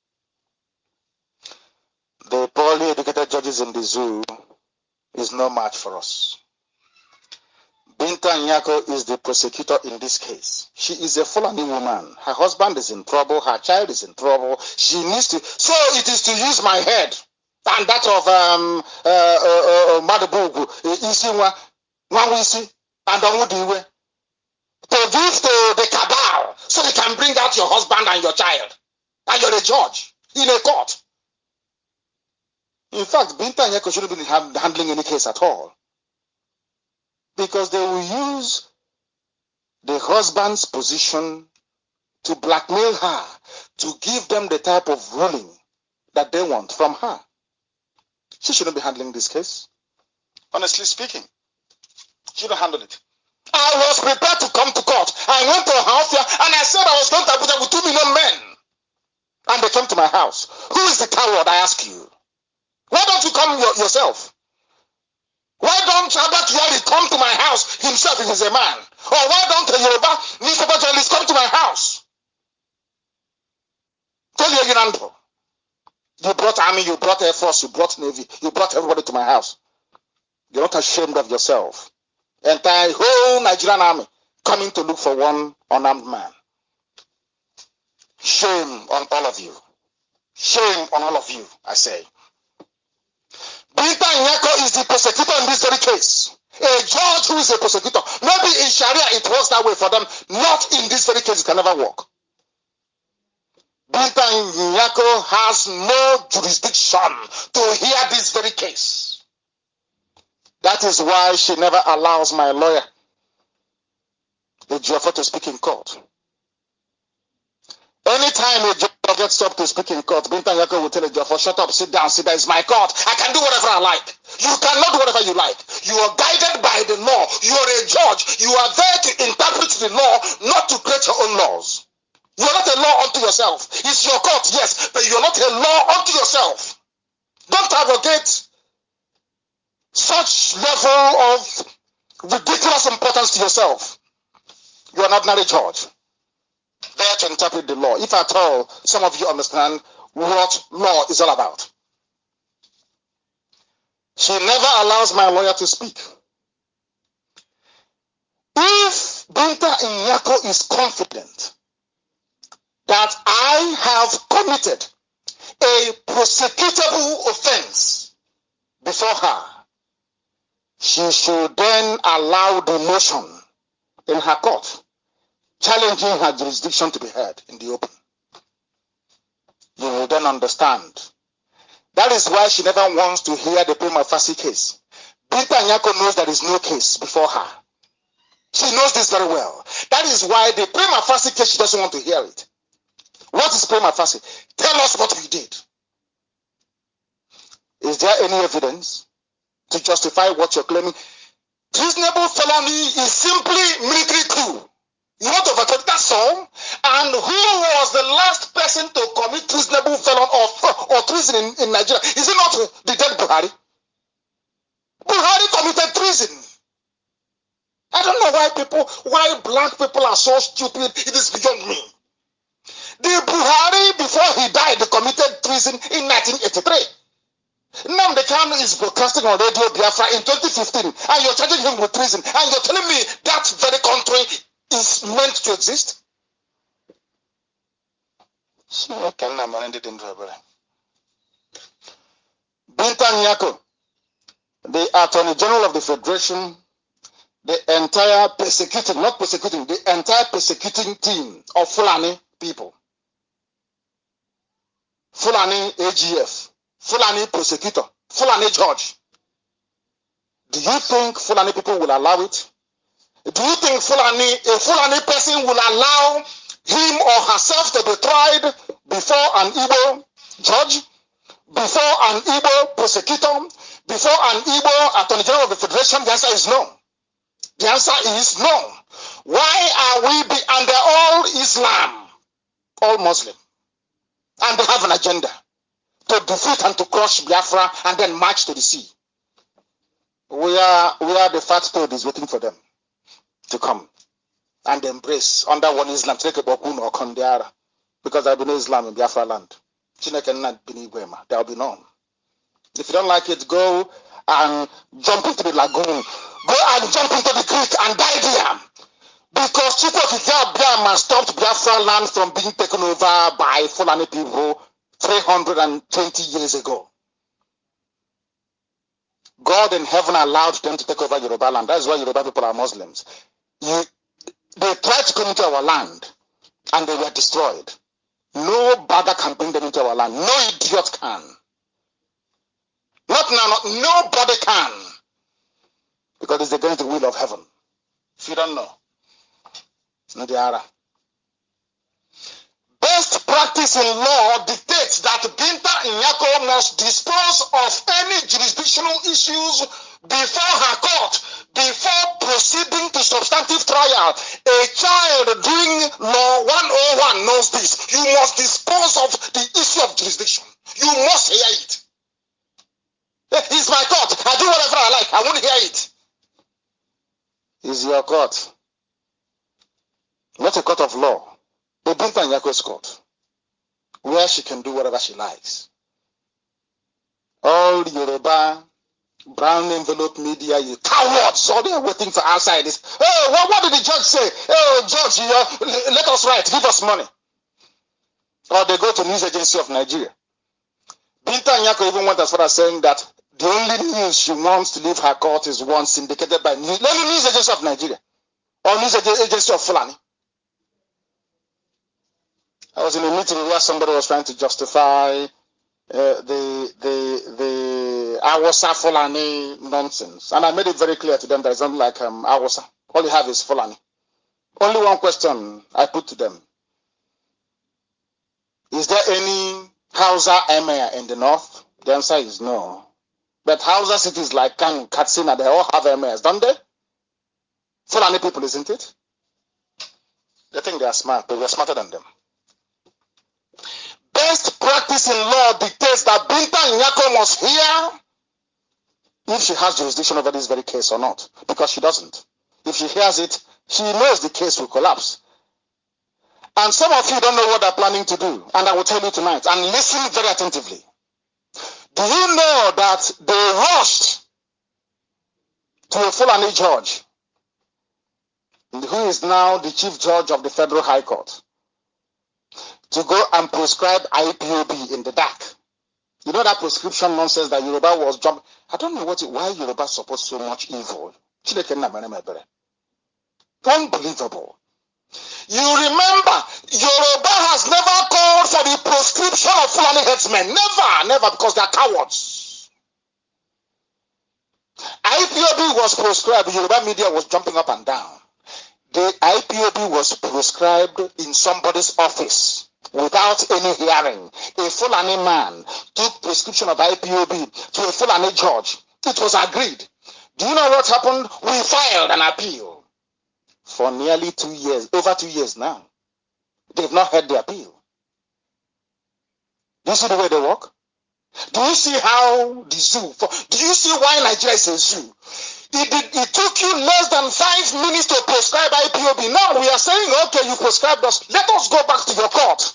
The poorly educated judges in the zoo is no match for us. Binta Nyako is the prosecutor in this case. She is a Fulani woman. Her husband is in trouble. Her child is in trouble. She needs to... So it is to use my head and that of um, uh, uh, uh, Madabugu, Isiwa, Nwawisi, and Onwudiwe to give to the cabal so they can bring out your husband and your child. And you're a judge in a court. In fact, Binta Nyako shouldn't be handling any case at all. Because they will use the husband's position to blackmail her, to give them the type of ruling that they want from her. She shouldn't be handling this case. Honestly speaking, she shouldn't handle it. I was prepared to come to court. I went to Hafia and I said I was going to Abuja with two million men. And they came to my house. Who is the coward, I ask you? Why don't you come your, yourself? Why don't Abba Kyari come to my house himself if he's a man? Or why don't the Yoruba newspaper journalist come to my house? Tell you, Yunando. You brought army, you brought air force, you brought navy, you brought everybody to my house. You're not ashamed of yourself. Entire whole Nigerian army coming to look for one unarmed man. Shame on all of you. Shame on all of you, I say. Binta Nyako is the prosecutor in this very case. A judge who is a prosecutor. Maybe in Sharia it works that way for them. Not in this very case, it can never work. Binta Nyako has no jurisdiction to hear this very case. That is why she never allows my lawyer, the Ejiofor, to speak in court. Anytime a judge gets up to speak in court, Binta Nyako will tell a Ejiofor, shut up, sit down, sit down, it's my court. I can do whatever I like. You cannot do whatever you like. You are guided by the law. You are a judge. You are there to interpret the law, not to create your own laws. You are not a law unto yourself. It's your court, yes, but you are not a law unto yourself. Don't abrogate such level of ridiculous importance to yourself. You are not an ordinary judge there to interpret the law. If at all, some of you understand what law is all about. She never allows my lawyer to speak. If Nyako is confident that I have committed a prosecutable offense before her, she should then allow the motion in her court challenging her jurisdiction to be heard in the open. You will then understand. That is why she never wants to hear the prima facie case. Binta Nyako knows there is no case before her. She knows this very well. That is why the prima facie case, she doesn't want to hear it. What is prima facie? Tell us what we did. Is there any evidence to justify what you're claiming? Treasonable felony is simply military coup. You want to overturn, that's all. And who was the last person to commit treasonable felon or, or treason in, in Nigeria? Is it not the dead Buhari? Buhari committed treason. I don't know why people, why black people are so stupid. It is beyond me. The Buhari, before he died, committed treason in nineteen eighty-three. Nnamdi Kanu is broadcasting on Radio Biafra in twenty fifteen, and you're charging him with treason, and you're telling me that very country is meant to exist? So, okay, Binta Nyako, the Attorney General of the Federation, the entire persecuting, not persecuting, the entire persecuting team of Fulani people, Fulani A G F, Fulani prosecutor, Fulani judge. Do you think Fulani people will allow it? Do you think Fulani, a Fulani person will allow him or herself to be tried before an Igbo judge, before an Igbo prosecutor, before an Igbo Attorney General of the Federation? The answer is no. The answer is no. Why are we, be, and they're all Islam, all Muslim, and they have an agenda to defeat and to crush Biafra and then march to the sea. We are, we are the fat toadies waiting for them to come and embrace under one Islam, or Kondiara, because there will be no Islam in Biafra land. There will be none. If you don't like it, go and jump into the lagoon. Go and jump into the creek and die there. Because Chukwu Biama stopped Biafra land from being taken over by Fulani people three hundred twenty years ago. God in heaven allowed them to take over Yoruba land. That's why Yoruba people are Muslims. You, they tried to come into our land and they were destroyed. No bagger can bring them into our land. No idiot can. Not now, not, nobody can. Because it's against the will of heaven. If you don't know. Nadiara. Best practice in law dictates that Binta Nyako must dispose of any jurisdictional issues before her court, before proceeding to substantive trial. A child doing law one oh one knows this. You must dispose of the issue of jurisdiction. You must hear it. It's my court. I do whatever I like. I won't hear it. It's your court. Not a court of law. A Binta Nyako's court. Where she can do whatever she likes. All Yoruba, brown envelope media, you cowards, all they are waiting for outside is, oh, what, what did the judge say? Oh, judge, you are, let us write, give us money. Or they go to News Agency of Nigeria. Binta Nyako even went as far as saying that the only news she wants to leave her court is one syndicated by News, News Agency of Nigeria or News Agency of Fulani. I was in a meeting where somebody was trying to justify uh, the the the Awasa Fulani nonsense, and I made it very clear to them that it's not like um, Awasa. All you have is Fulani. Only one question I put to them: is there any Hausa emir in the north? The answer is no. But Hausa cities like Kang, Katsina, they all have emirs, don't they? Fulani people, isn't it? They think they are smart, but we're smarter than them. Best practice in law dictates that Binta Nyako must hear if she has jurisdiction over this very case or not, because she doesn't. If she hears it, she knows the case will collapse. And some of you don't know what they're planning to do, and I will tell you tonight, and listen very attentively. Do you know that they rushed to a Fulani judge who is now the Chief Judge of the Federal High Court, to go and prescribe I P O B in the dark. You know that prescription nonsense that Yoruba was jumping. I don't know what it, why Yoruba supports so much evil. Unbelievable. You remember, Yoruba has never called for the proscription of Fulani headsmen. Never, never, because they are cowards. I P O B was proscribed. Yoruba media was jumping up and down. The I P O B was prescribed in somebody's office without any hearing. A Fulani man took prescription of I P O B to a Fulani judge. It was agreed. Do you know what happened? We filed an appeal. For nearly two years, over two years now. They've not heard the appeal. Do you see the way they work? Do you see how the zoo, for, do you see why Nigeria is a zoo? It, it, it took you less than five minutes to prescribe I P O B. Now we are saying, okay, you prescribed us. Let us go back to your court.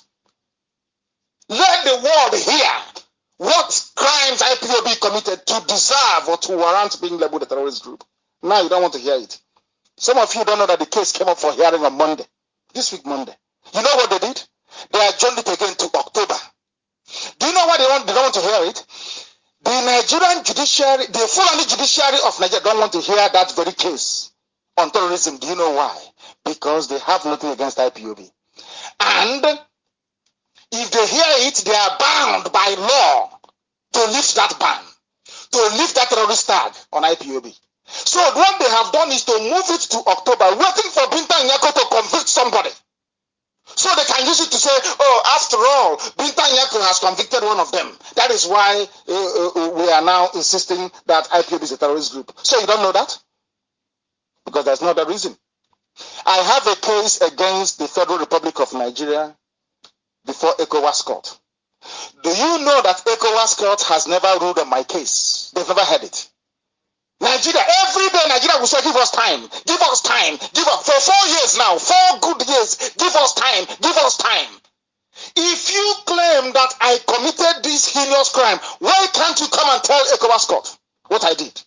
Let the world hear what crimes I P O B committed to deserve or to warrant being labeled a terrorist group. Now you don't want to hear it. Some of you don't know that the case came up for hearing on Monday. This week, Monday. You know what they did? They adjourned it again to October. Do you know why they, want, they don't want to hear it? The Nigerian judiciary, the Fulani judiciary of Nigeria don't want to hear that very case on terrorism. Do you know why? Because they have nothing against I P O B. And if they hear it, they are bound by law to lift that ban, to lift that terrorist tag on I P O B. So what they have done is to move it to October, waiting for Binta Nyako to convict somebody. So they can use it to say, oh, after all, Binta Nyako has convicted one of them. That is why uh, uh, we are now insisting that I P O B is a terrorist group. So you don't know that? Because there's no other reason. I have a case against the Federal Republic of Nigeria before ECOWAS Court. Do you know that ECOWAS Court has never ruled on my case? They've never heard it. Nigeria, every day Nigeria will say, give us time, give us time, give us, for four years now, four good years, give us time, give us time. If you claim that I committed this heinous crime, why can't you come and tell ECOWAS Court what I did?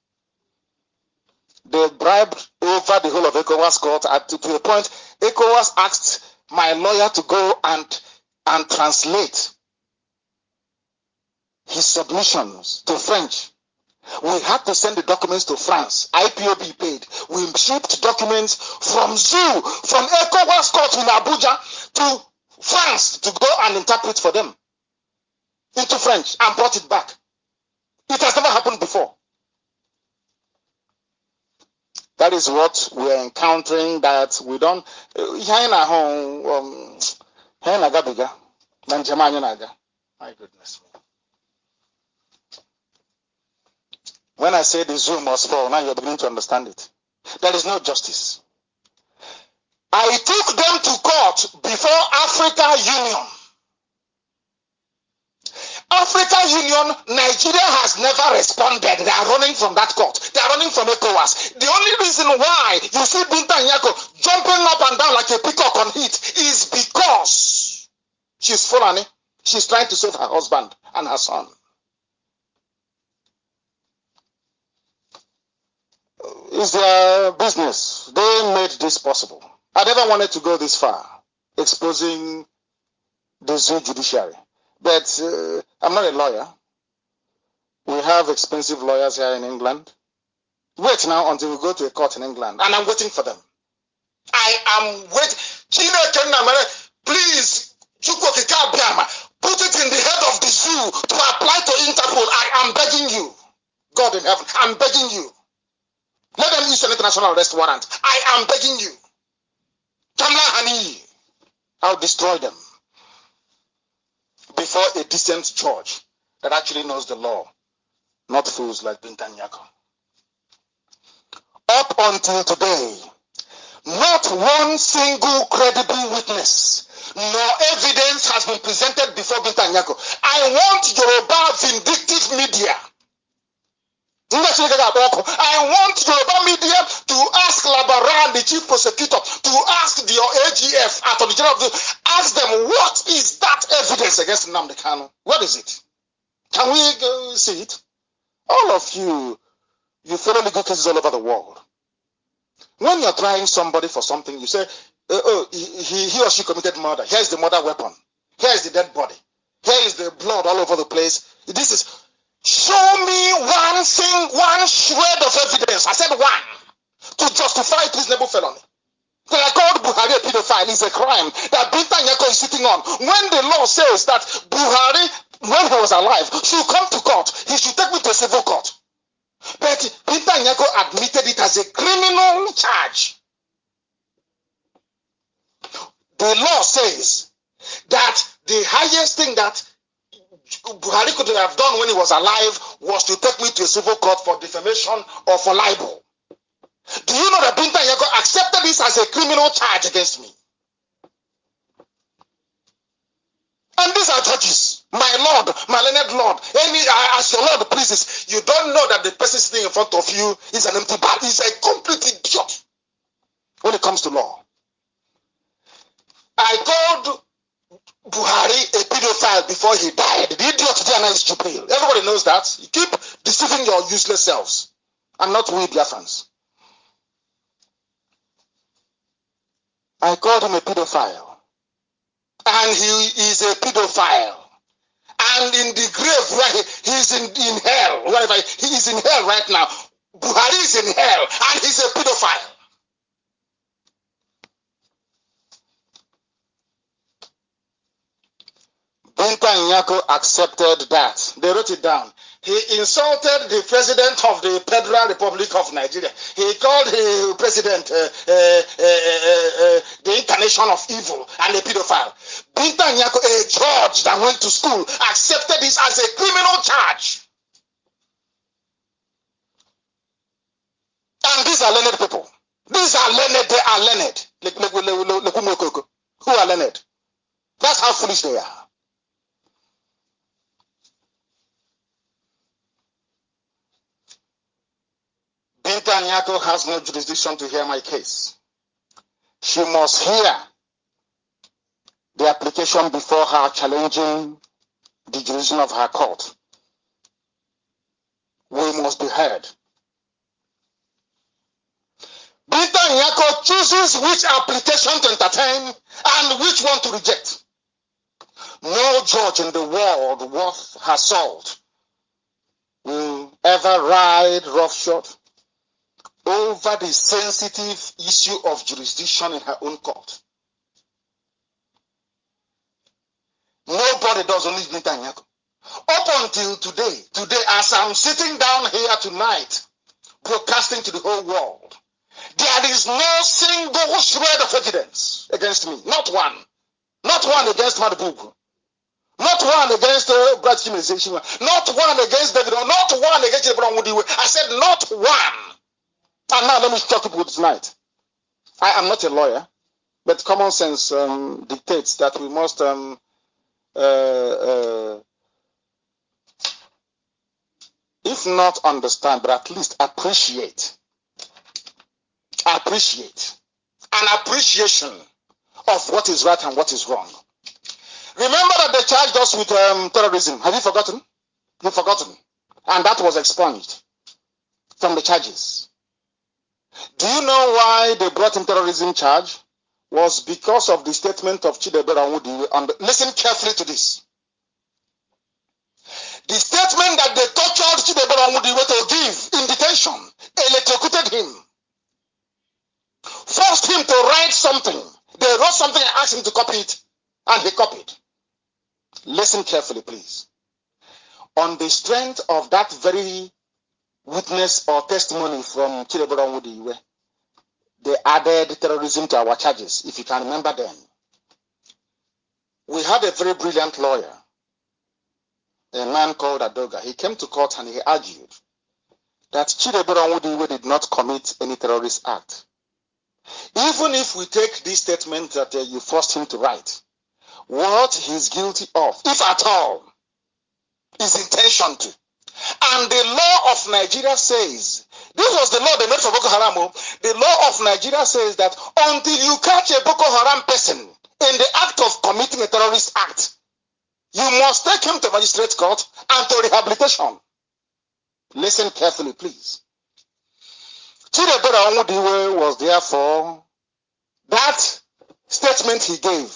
They bribed over the whole of ECOWAS Court at, to the point ECOWAS asked my lawyer to go and, and translate his submissions to French. We had to send the documents to France. I P O B paid. We shipped documents from Zoo, from ECOWAS Court in Abuja to France to go and interpret for them into French and brought it back. It has never happened before. That is what we are encountering, that we don't. My goodness me. When I say the zoo must fall, now you're beginning to understand it. There is no justice. I took them to court before Africa Union. Africa Union, Nigeria has never responded. They are running from that court. They are running from ECOWAS. The only reason why you see Binta Nyako jumping up and down like a peacock on heat is because she's Fulani. She's trying to save her husband and her son. It's their business. They made this possible. I never wanted to go this far, exposing the zoo judiciary. But uh, I'm not a lawyer. We have expensive lawyers here in England. Wait now until we go to a court in England. And I'm waiting for them. I am waiting. Please, put it in the head of the zoo to apply to Interpol. I am begging you. God in heaven, I'm begging you. Let them use an international arrest warrant. I am begging you. Kamla Hani, I'll destroy them before a decent judge that actually knows the law, not fools like Binta Nyako. Up until today, not one single credible witness nor evidence has been presented before Binta Nyako. I want Yoruba vindictive media. I want Yoruba media to ask Labaran, the chief prosecutor, to ask the A G F, Attorney General, ask them, what is that evidence against Nnamdi Kanu? What is it? Can we uh, see it? All of you, you follow legal cases all over the world. When you're trying somebody for something, you say, uh, oh, he, he, he or she committed murder. Here's the murder weapon. Here is the dead body. Here is the blood all over the place. This is, show me one thing, one shred of evidence. I said one, to justify treasonable felony. They are called Buhari a pedophile. It's a crime that Binta Nyako is sitting on. When the law says that Buhari, when he was alive, should come to court, he should take me to a civil court. But Binta Nyako admitted it as a criminal charge. The law says that the highest thing that Buhari could have done when he was alive was to take me to a civil court for defamation or for libel. Do you know that Binta Nyako accepted this as a criminal charge against me? And these are judges. My Lord, my learned Lord, any, uh, as your Lord pleases, you don't know that the person sitting in front of you is an empty bag. He's a complete idiot when it comes to law. I called Buhari a pedophile before he died. The idiot Diana is Jubril. Everybody knows that. You keep deceiving your useless selves. And not we Biafrans. I called him a pedophile. And he is a pedophile. And in the grave where he, he is in, in hell, wherever he is in hell right now, Buhari is in hell and he's a pedophile. Binta Nyako accepted that. They wrote it down. He insulted the president of the Federal Republic of Nigeria. He called the president uh, uh, uh, uh, uh, the incarnation of evil and a pedophile. Binta Nyako, a judge that went to school, accepted this as a criminal charge. And these are learned people. These are learned, they are learned. Who are learned? That's how foolish they are. Binta Nyako has no jurisdiction to hear my case. She must hear the application before her challenging the jurisdiction of her court. We must be heard. Binta Nyako chooses which application to entertain and which one to reject. No judge in the world worth her salt will ever ride roughshod over the sensitive issue of jurisdiction in her own court. Nobody does, only Binta Nyako. Up until today, today as I'm sitting down here tonight, broadcasting to the whole world, there is no single shred of evidence against me. Not one. Not one against Madubugu. Not one against uh, Brad Chimezie. Not one against David. Not one against Abraham Woodiwe. I said not one. And now let me talk to people tonight. I am not a lawyer, but common sense um, dictates that we must um, uh, uh, if not understand, but at least appreciate, appreciate, an appreciation of what is right and what is wrong. Remember that they charged us with um, terrorism. Have you forgotten? You've forgotten. And that was expunged from the charges. Do you know why they brought in terrorism charge? Was because of the statement of Chidebere Nwudi. Listen carefully to this. The statement that they tortured Chidebere Nwudi to give in detention, electrocuted him, forced him to write something. They wrote something and asked him to copy it, and he copied. Listen carefully, please. On the strength of that very witness or testimony from Chidebere Nwudi, they added terrorism to our charges, if you can remember them. We had a very brilliant lawyer, a man called Adoga. He came to court and he argued that Chidebere Nwudi did not commit any terrorist act. Even if we take this statement that uh, you forced him to write, what he's guilty of, if at all, is intention to. And the law of Nigeria says, this was the law they made for Boko Haram. The law of Nigeria says that until you catch a Boko Haram person in the act of committing a terrorist act, you must take him to magistrate court and to rehabilitation. Listen carefully, please. Chidebere Onwudiwe was therefore, that statement he gave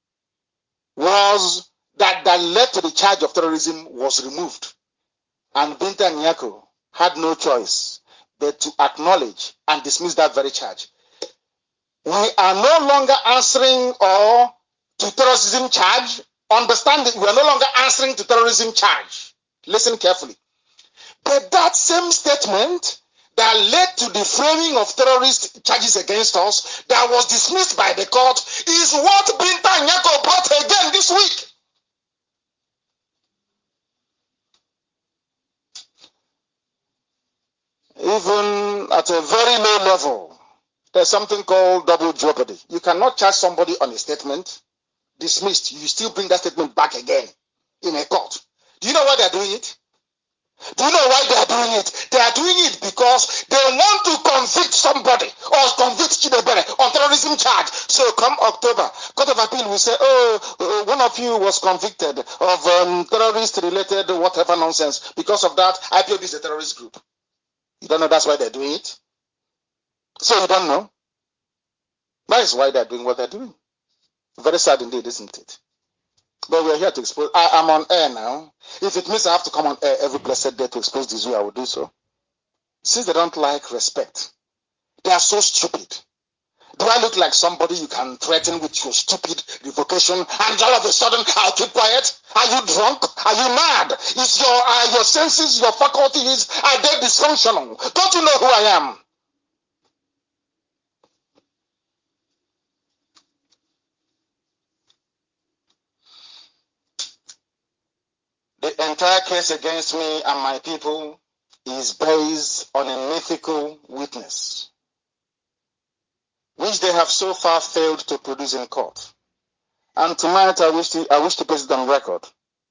was that that led to the charge of terrorism was removed. And Binta Nyako had no choice but to acknowledge and dismiss that very charge. We are no longer answering or to terrorism charge. Understand that we are no longer answering to terrorism charge. Listen carefully. But that same statement that led to the framing of terrorist charges against us that was dismissed by the court is what Binta Nyako brought again this week. Even at a very low level, there's something called double jeopardy. You cannot charge somebody on a statement, dismissed, you still bring that statement back again in a court. Do you know why they're doing it? Do you know why they are doing it? They are doing it because they want to convict somebody or convict Chidebere on terrorism charge. So come October, Court of Appeal will say, oh, uh, one of you was convicted of um, terrorist-related whatever nonsense. Because of that, I P O B is a terrorist group. You don't know that's why they're doing it? So you don't know? That is why they're doing what they're doing. Very sad indeed, isn't it? But we're here to expose. I am on air now. If it means I have to come on air every blessed day to expose this way, I will do so. Since they don't like respect, they are so stupid. Do I look like somebody you can threaten with your stupid revocation and all of a sudden I'll keep quiet? Are you drunk? Are you mad? Is your, are your senses, your faculties, are they dysfunctional? Don't you know who I am? The entire case against me and my people is based on a mythical witness, which they have so far failed to produce in court. And tonight I wish to, I wish to place it on record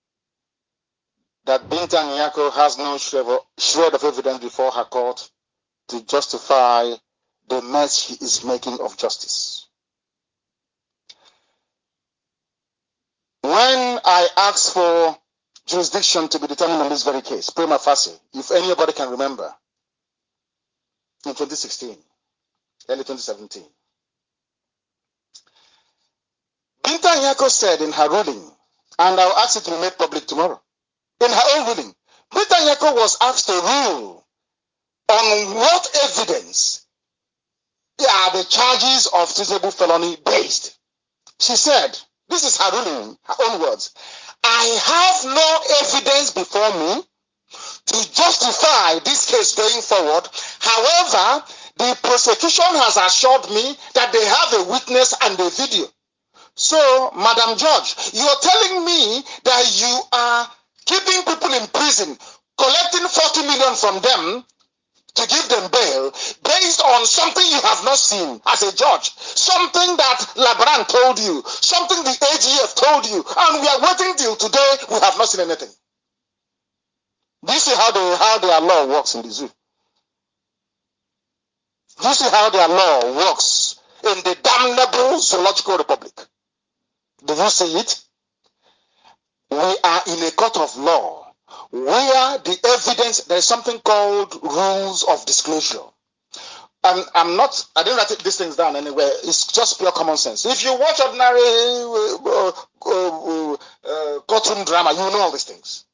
that Binta Nyako has no shred of evidence before her court to justify the mess she is making of justice. When I asked for jurisdiction to be determined on this very case, prima facie, if anybody can remember, in twenty sixteen, early twenty seventeen, Binta Nyako said in her ruling, and I'll ask it to be made public tomorrow, in her own ruling, Binta Nyako was asked to rule on what evidence are the charges of treasonable felony based. She said, this is her ruling, her own words, I have no evidence before me to justify this case going forward. However, the prosecution has assured me that they have a witness and a video. So, Madam Judge, you're telling me that you are keeping people in prison, collecting forty million from them to give them bail based on something you have not seen as a judge, something that Labran told you, something the A G F told you, and we are waiting till today, we have not seen anything. Do you see how, they, how their law works in the zoo? Do you see how their law works in the damnable zoological republic? Do you see it? We are in a court of law where the evidence, there is something called rules of disclosure. I'm, I'm not, I didn't write these things down anywhere. It's just pure common sense. If you watch ordinary uh, uh, uh, courtroom drama, you know all these things.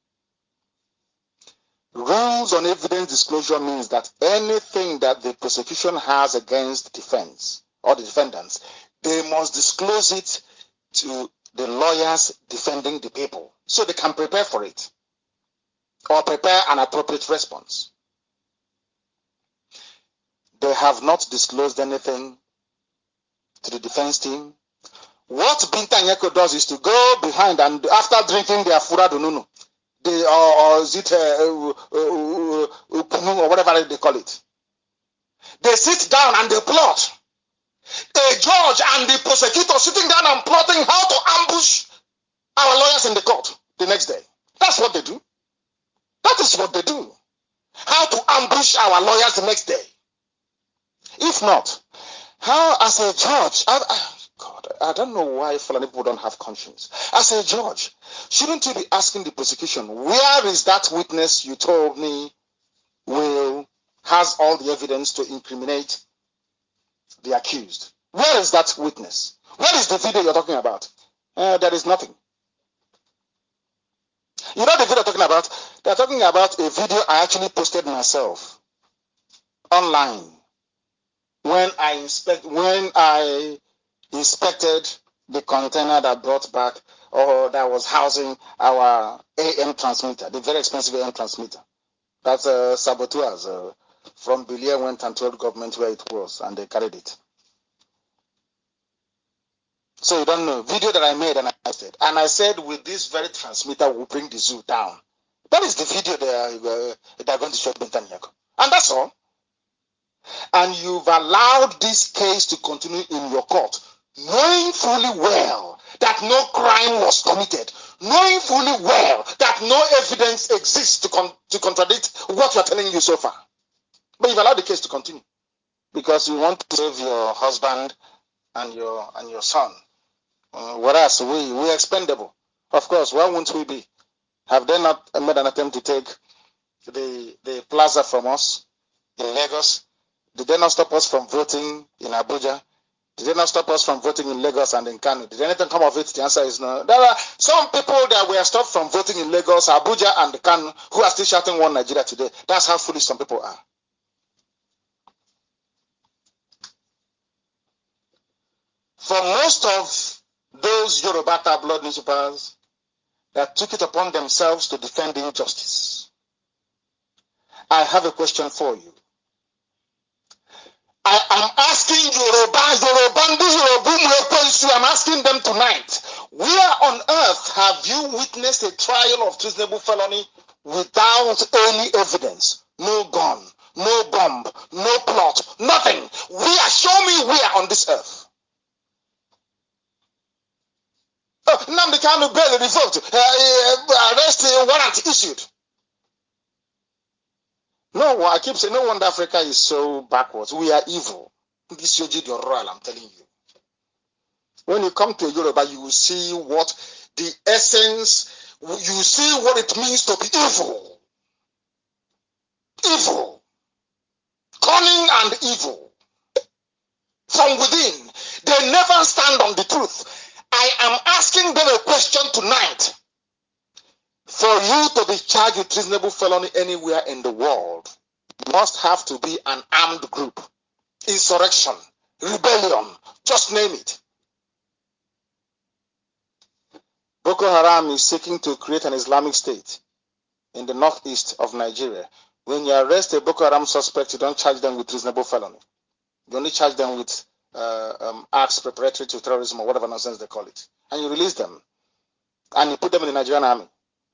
Rules on evidence disclosure means that anything that the prosecution has against defense or the defendants, they must disclose it to the lawyers defending the people so they can prepare for it or prepare an appropriate response. They have not disclosed anything to the defense team. What Binta Nyako does is to go behind and after drinking their fura dununu, they, or, or is it uh, uh, uh, or whatever they call it, they sit down and they plot. A judge and the prosecutor sitting down and plotting how to ambush our lawyers in the court the next day. That's what they do. That is what they do. How to ambush our lawyers the next day. If not, how as a judge, I, I, God, I don't know why Fulani people don't have conscience. As a judge, shouldn't you be asking the prosecution, where is that witness you told me will has all the evidence to incriminate the accused. Where is that witness? Where is the video you're talking about? Uh, there is nothing. You know the video they're talking about? They're talking about a video I actually posted myself online when I inspect when I inspected the container that brought back or that was housing our A M transmitter, the very expensive A M transmitter. That's uh, saboteurs uh, from Belier went and told government where it was, and they carried it. So you don't know. Video that I made and I said, and I said with this very transmitter will bring the zoo down. That is the video they are, uh, they are going to show Binta Nyako. And that's all. And you've allowed this case to continue in your court, knowing fully well that no crime was committed, knowing fully well that no evidence exists to, con to contradict what we are telling you so far. But you've allowed the case to continue because you want to save your husband and your and your son. Uh, whereas we we are expendable. Of course, why won't we be? Have they not made an attempt to take the the plaza from us in Lagos? Did they not stop us from voting in Abuja? Did they not stop us from voting in Lagos and in Kano? Did anything come of it? The answer is no. There are some people that were stopped from voting in Lagos, Abuja, and Kano who are still shouting one Nigeria today. That's how foolish some people are. For most of those Yoruba tabloid newspapers that took it upon themselves to defend injustice, I have a question for you. I am asking Yoruba, Yorubandi, Yorubu, I'm asking them tonight, where on earth have you witnessed a trial of treasonable felony without any evidence? No gun, no bomb, no plot, nothing. Where? Show me where on this earth. Oh, Nnamdi Kanu bail revoked, uh, uh, arrest uh, warrant issued. No, I keep saying, no wonder Africa is so backwards. We are evil. This is your royal, I'm telling you. When you come to Yoruba, you will see what the essence, you see what it means to be evil. Evil. Cunning and evil. From within. They never stand on the truth. I am asking them a question tonight. For you to be charged with treasonable felony anywhere in the world, you must have to be an armed group. Insurrection, rebellion, just name it. Boko Haram is seeking to create an Islamic state in the northeast of Nigeria. When you arrest a Boko Haram suspect, you don't charge them with treasonable felony. You only charge them with uh, um, acts preparatory to terrorism or whatever nonsense they call it. And you release them. And you put them in the Nigerian army.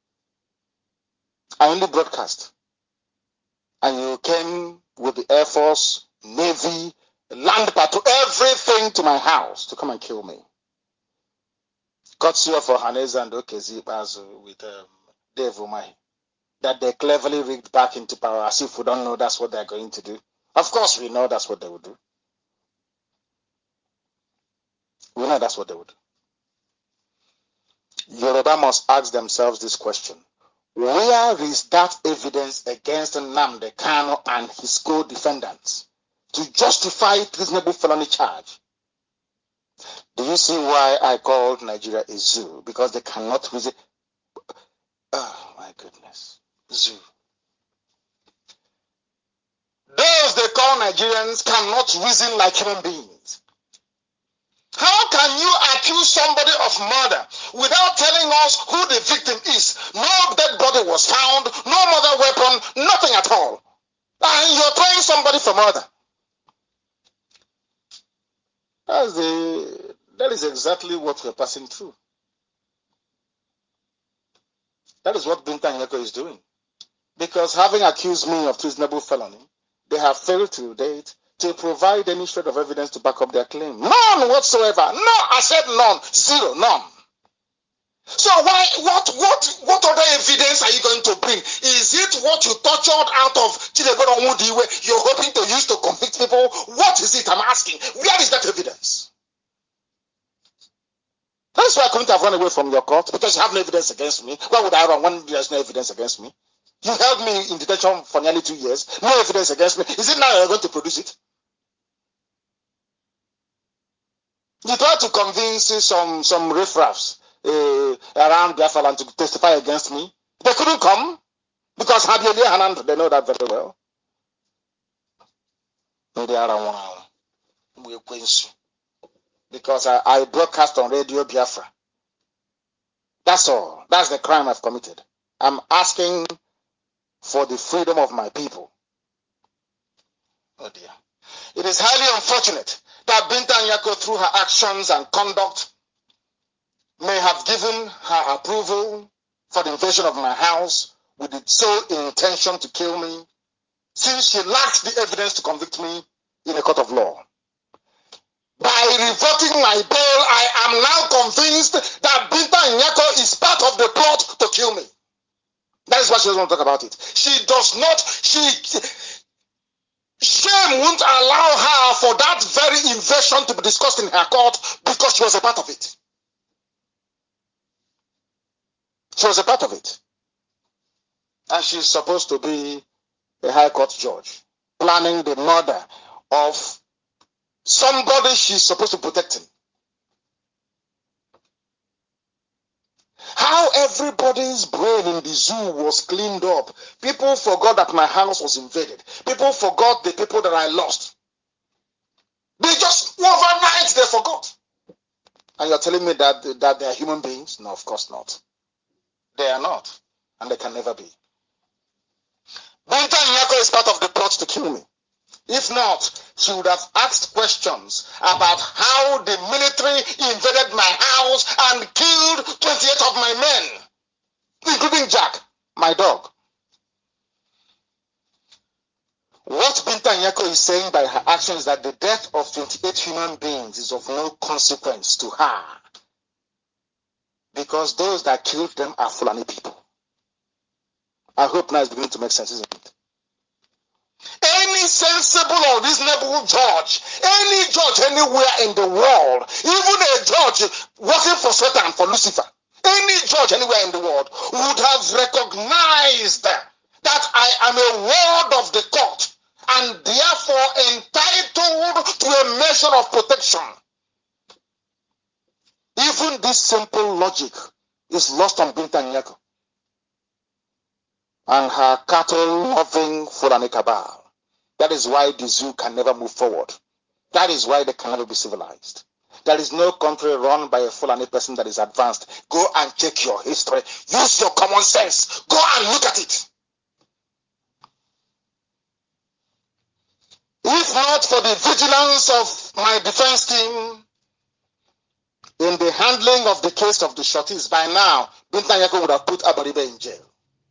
I only broadcast. And you came with the Air Force, Navy, land patrol, everything to my house to come and kill me. Courtesy of Ohaneze and Okezi Bazu with um, Dave Umahi. That they cleverly rigged back into power as if we don't know that's what they're going to do. Of course we know that's what they would do. We know that's what they would do. Yoruba must ask themselves this question. Where is that evidence against Nnamdi Kanu and his co-defendants to justify treasonable felony charge? Do you see why I called Nigeria a zoo? Because they cannot reason. Oh my goodness. Zoo. Those they call Nigerians cannot reason like human beings. How can you accuse somebody of murder without telling us who the victim is? No dead body was found, no murder weapon, nothing at all. And you're trying somebody for murder. That's the, that is exactly what we're passing through. That is what Binta Nyako is doing. Because having accused me of treasonable felony, they have failed to date to provide any shred of evidence to back up their claim. None whatsoever. No, I said none. Zero. None. So why, what, what, what other evidence are you going to bring? Is it what you tortured out of Chidebere Onwudiwe you're hoping to use to convict people? What is it? I'm asking. Where is that evidence? That's why I couldn't have run away from your court, because you have no evidence against me. Why would I run when there's no evidence against me? You held me in detention for nearly two years. No evidence against me. Is it now you're going to produce it? You tried to convince some some riffraffs uh, around Biafra land to testify against me. They couldn't come because Habieli Hanan, they know that very well. Because I, I broadcast on Radio Biafra. That's all. That's the crime I've committed. I'm asking for the freedom of my people. Oh dear. It is highly unfortunate that Binta Nyako, through her actions and conduct, may have given her approval for the invasion of my house with the sole intention to kill me, since she lacked the evidence to convict me in a court of law. By revoking my bail, I am now convinced that Binta Nyako is part of the plot to kill me. That is why she doesn't want to talk about it. She does not, she, shame won't allow her for that very invasion to be discussed in her court because she was a part of it. She was a part of it. And she's supposed to be a high court judge, planning the murder of somebody she's supposed to protect him. How everybody's brain in the zoo was cleaned up. People forgot that my house was invaded. People forgot the people that I lost. They just, overnight, they forgot. And you're telling me that, that they are human beings? No, of course not. They are not. And they can never be. Binta Nyako is part of the plot to kill me. If not, she would have asked questions about how the military invaded my house and killed twenty-eight of my men, including Jack, my dog. What Binta Nyako is saying by her actions is that the death of twenty-eight human beings is of no consequence to her, because those that killed them are Fulani people. I hope now it's beginning to make sense, isn't it? Any sensible or reasonable judge, any judge anywhere in the world, even a judge working for Satan, for Lucifer, any judge anywhere in the world would have recognized that I am a ward of the court and therefore entitled to a measure of protection. Even this simple logic is lost on Binta Nyako and her cattle-loving Fulani cabal. That is why the zoo can never move forward. That is why they can never be civilized. There is no country run by a Fulani person that is advanced. Go and check your history. Use your common sense. Go and look at it. If not for the vigilance of my defense team in the handling of the case of the Shorties, by now, Binta Nyako would have put Abaribe in jail.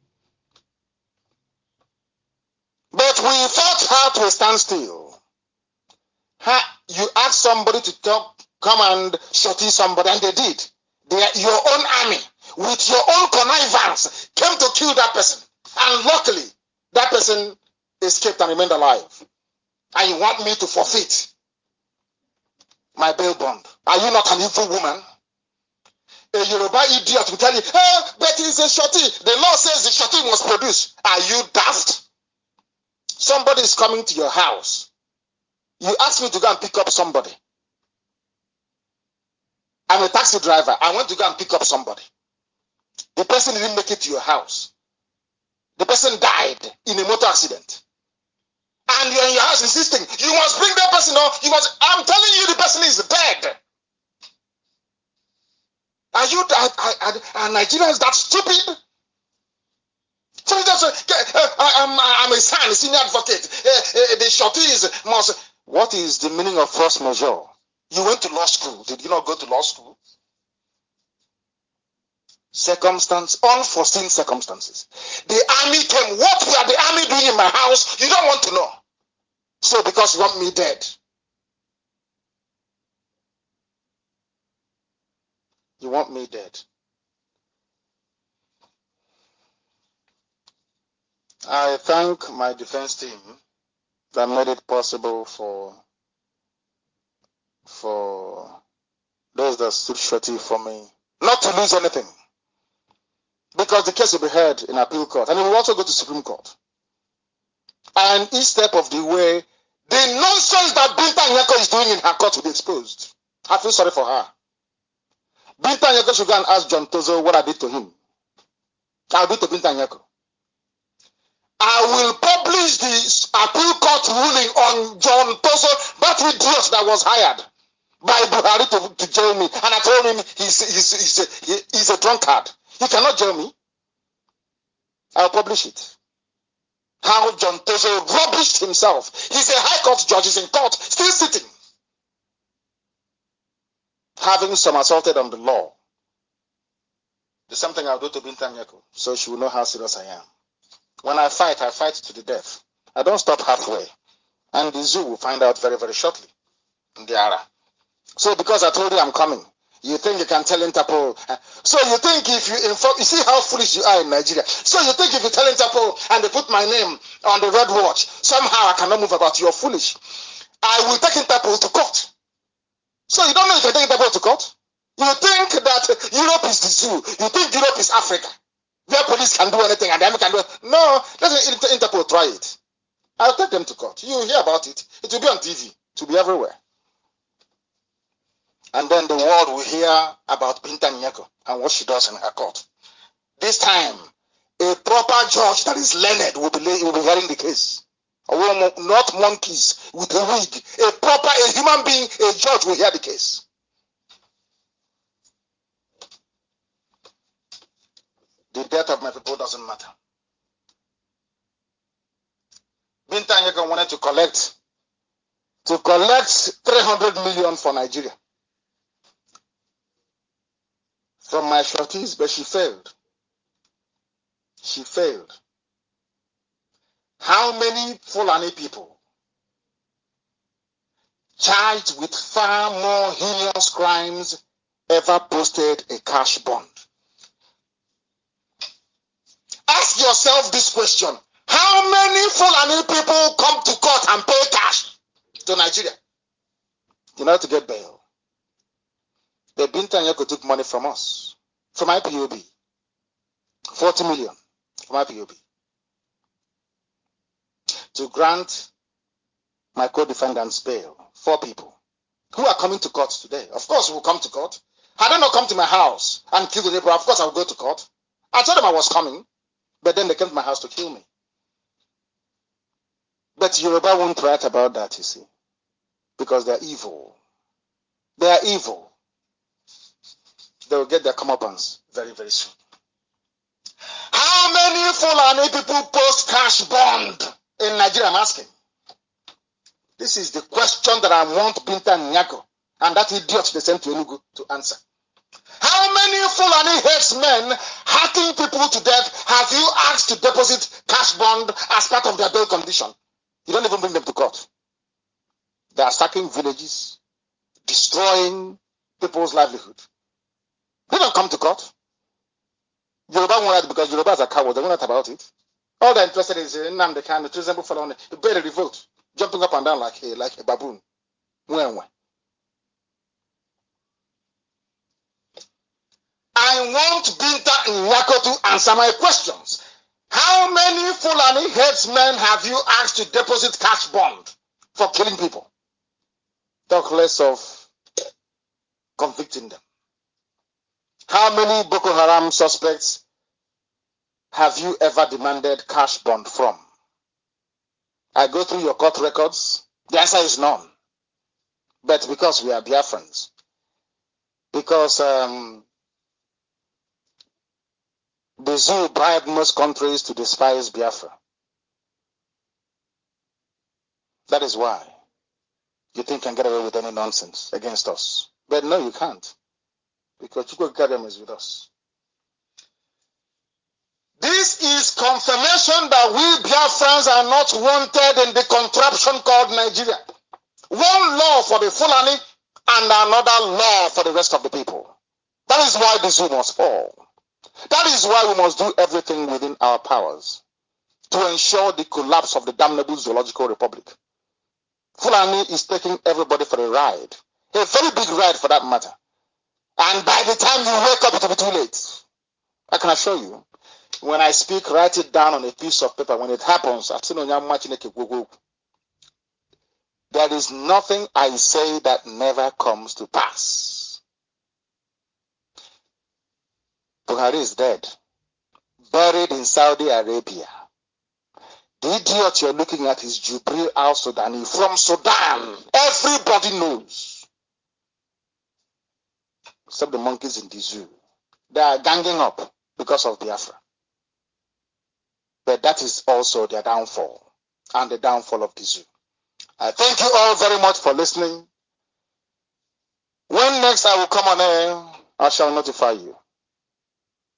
But we fought her to a standstill. Her, you asked somebody to talk, come and shorty somebody, and they did. They, your own army, with your own connivance, came to kill that person. And luckily, that person escaped and remained alive. And you want me to forfeit my bail bond? Are you not an evil woman? A Yoruba idiot will tell you, hey, but it's a shorty. The law says the shorty must produce. Are you daft? Somebody is coming to your house. You ask me to go and pick up somebody. I'm a taxi driver. I want to go and pick up somebody. The person didn't make it to your house. The person died in a motor accident. And you're in your house insisting, you must bring that person on. You must, I'm telling you, the person is dead. Are you, are, are, are Nigerians that stupid? So that's a, uh, I'm, I'm a son, a senior advocate. Uh, uh, the shorty is must. What is the meaning of force majeure? You went to law school. Did you not go to law school? Circumstance, unforeseen circumstances. The army came. What were the army doing in my house? You don't want to know. So because you want me dead. You want me dead. I thank my defense team that made it possible for for those that stood shorty for me not to lose anything. because the case will be heard in appeal court, and it will also go to Supreme Court. And each step of the way, the nonsense that Binta Nyako is doing in her court will be exposed. I feel sorry for her. Binta Nyako should go and ask John Tozo what I did to him. I'll do it to Binta Nyako. I will publish the appeal court ruling on John Tozo, that idiot that was hired by Buhari to, to jail me. And I told him he's, he's, he's, a, he's a drunkard. He cannot jail me. I'll publish it. How John Tozo rubbished himself. He's a high court judge, he's in court, still sitting, having somersaulted on the law. There's something I'll do to Binta Nyako, so she will know how serious I am. When I fight, I fight to the death. I don't stop halfway. And the zoo will find out very, very shortly. Ndiara. So because I told you I'm coming, you think you can tell Interpol. So you think if you inform, you see how foolish you are in Nigeria. So you think if you tell Interpol and they put my name on the red watch, somehow I cannot move about. You're foolish. I will take Interpol to court. So you don't know if you take Interpol to court? You think that Europe is the zoo. You think Europe is Africa, where police can do anything and them can do it. No, let Interpol try it. I'll take them to court. You hear about it. It will be on T V. It will be everywhere. And then the world will hear about Binta Nyako and what she does in her court. This time, a proper judge that is learned will be, will be hearing the case. Not monkeys with a wig. A proper, a human being, a judge will hear the case. The death of my people doesn't matter. Binta Nyako wanted to collect to collect three hundred million for Nigeria from my shorties, but she failed. She failed. How many Fulani people charged with far more heinous crimes ever posted a cash bond? Ask yourself this question. How many Fulani people come to court and pay cash to Nigeria in order to get bail? The Binta Nyako took money from us, from I P O B, forty million from I P O B, to grant my co-defendants bail, four people, who are coming to court today. Of course, we will come to court. Had they not come to my house and killed the neighbor, of course I will go to court. I told them I was coming, but then they came to my house to kill me. But Yoruba won't write about that, you see, because they're evil. They are evil. They will get their comeuppance very, very soon. How many Fulani people post cash bond in Nigeria? I'm asking. This is the question that I want Binta Nyako and that idiot they sent to Enugu to answer. How many Fulani headsmen hacking people to death have you asked to deposit cash bond as part of their bail condition? You don't even bring them to court. They are sacking villages, destroying people's livelihood. They don't come to court. Yoruba won't write because Yorubas are cowards. They won't write about it. All they're interested in is in Nnamdi Kanu, to resemble Fulani, to bear a revolt, jumping up and down like a, like a baboon. I want Binta Nyako to answer my questions. How many Fulani headsmen have you asked to deposit cash bond for killing people? Talk less of convicting them. How many Boko Haram suspects have you ever demanded cash bond from? I go through your court records. The answer is none. But because we are Biafrans, because um, the zoo bribed most countries to despise Biafra. That is why you think you can get away with any nonsense against us. But no, you can't. Because Chukwu Kadem is with us. This is confirmation that we Biafrans are not wanted in the contraption called Nigeria. One law for the Fulani and another law for the rest of the people. That is why the zoo must fall. That is why we must do everything within our powers to ensure the collapse of the damnable zoological republic. Fulani is taking everybody for a ride. A very big ride for that matter. And by the time you wake up, it will be too late. I can assure you, when I speak, write it down on a piece of paper. When it happens, there is nothing I say that never comes to pass. Buhari is dead, buried in Saudi Arabia. The idiot you're looking at is Jubril al-Sudani from Sudan. Everybody knows. Except the monkeys in the zoo. They are ganging up because of Biafra. But that is also their downfall and the downfall of the zoo. I thank you all very much for listening. When next I will come on air, I shall notify you.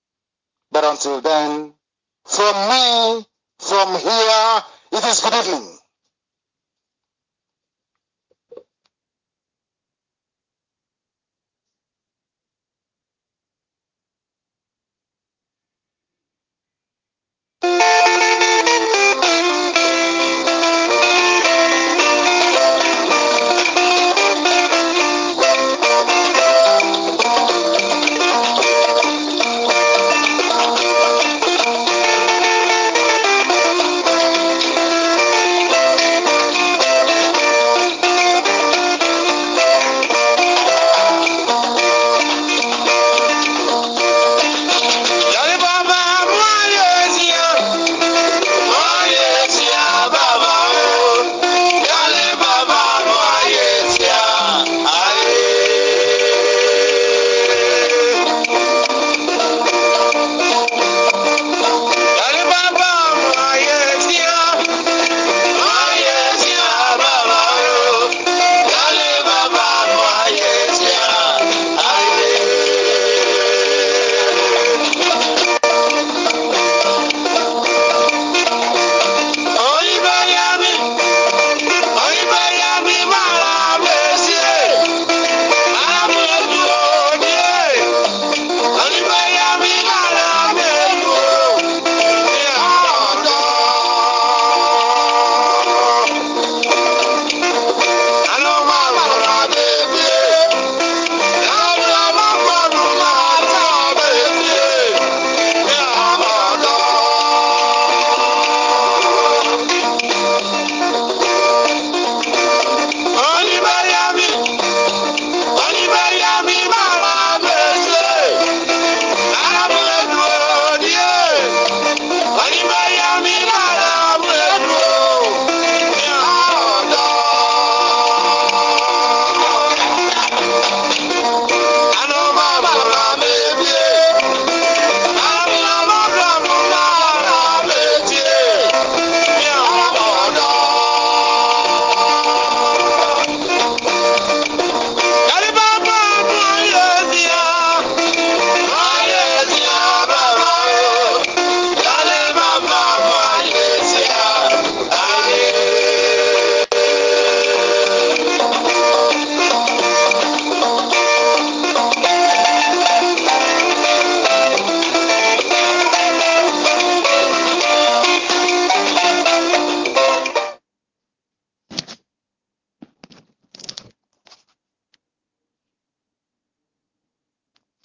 But until then, from me, from here, it is good evening.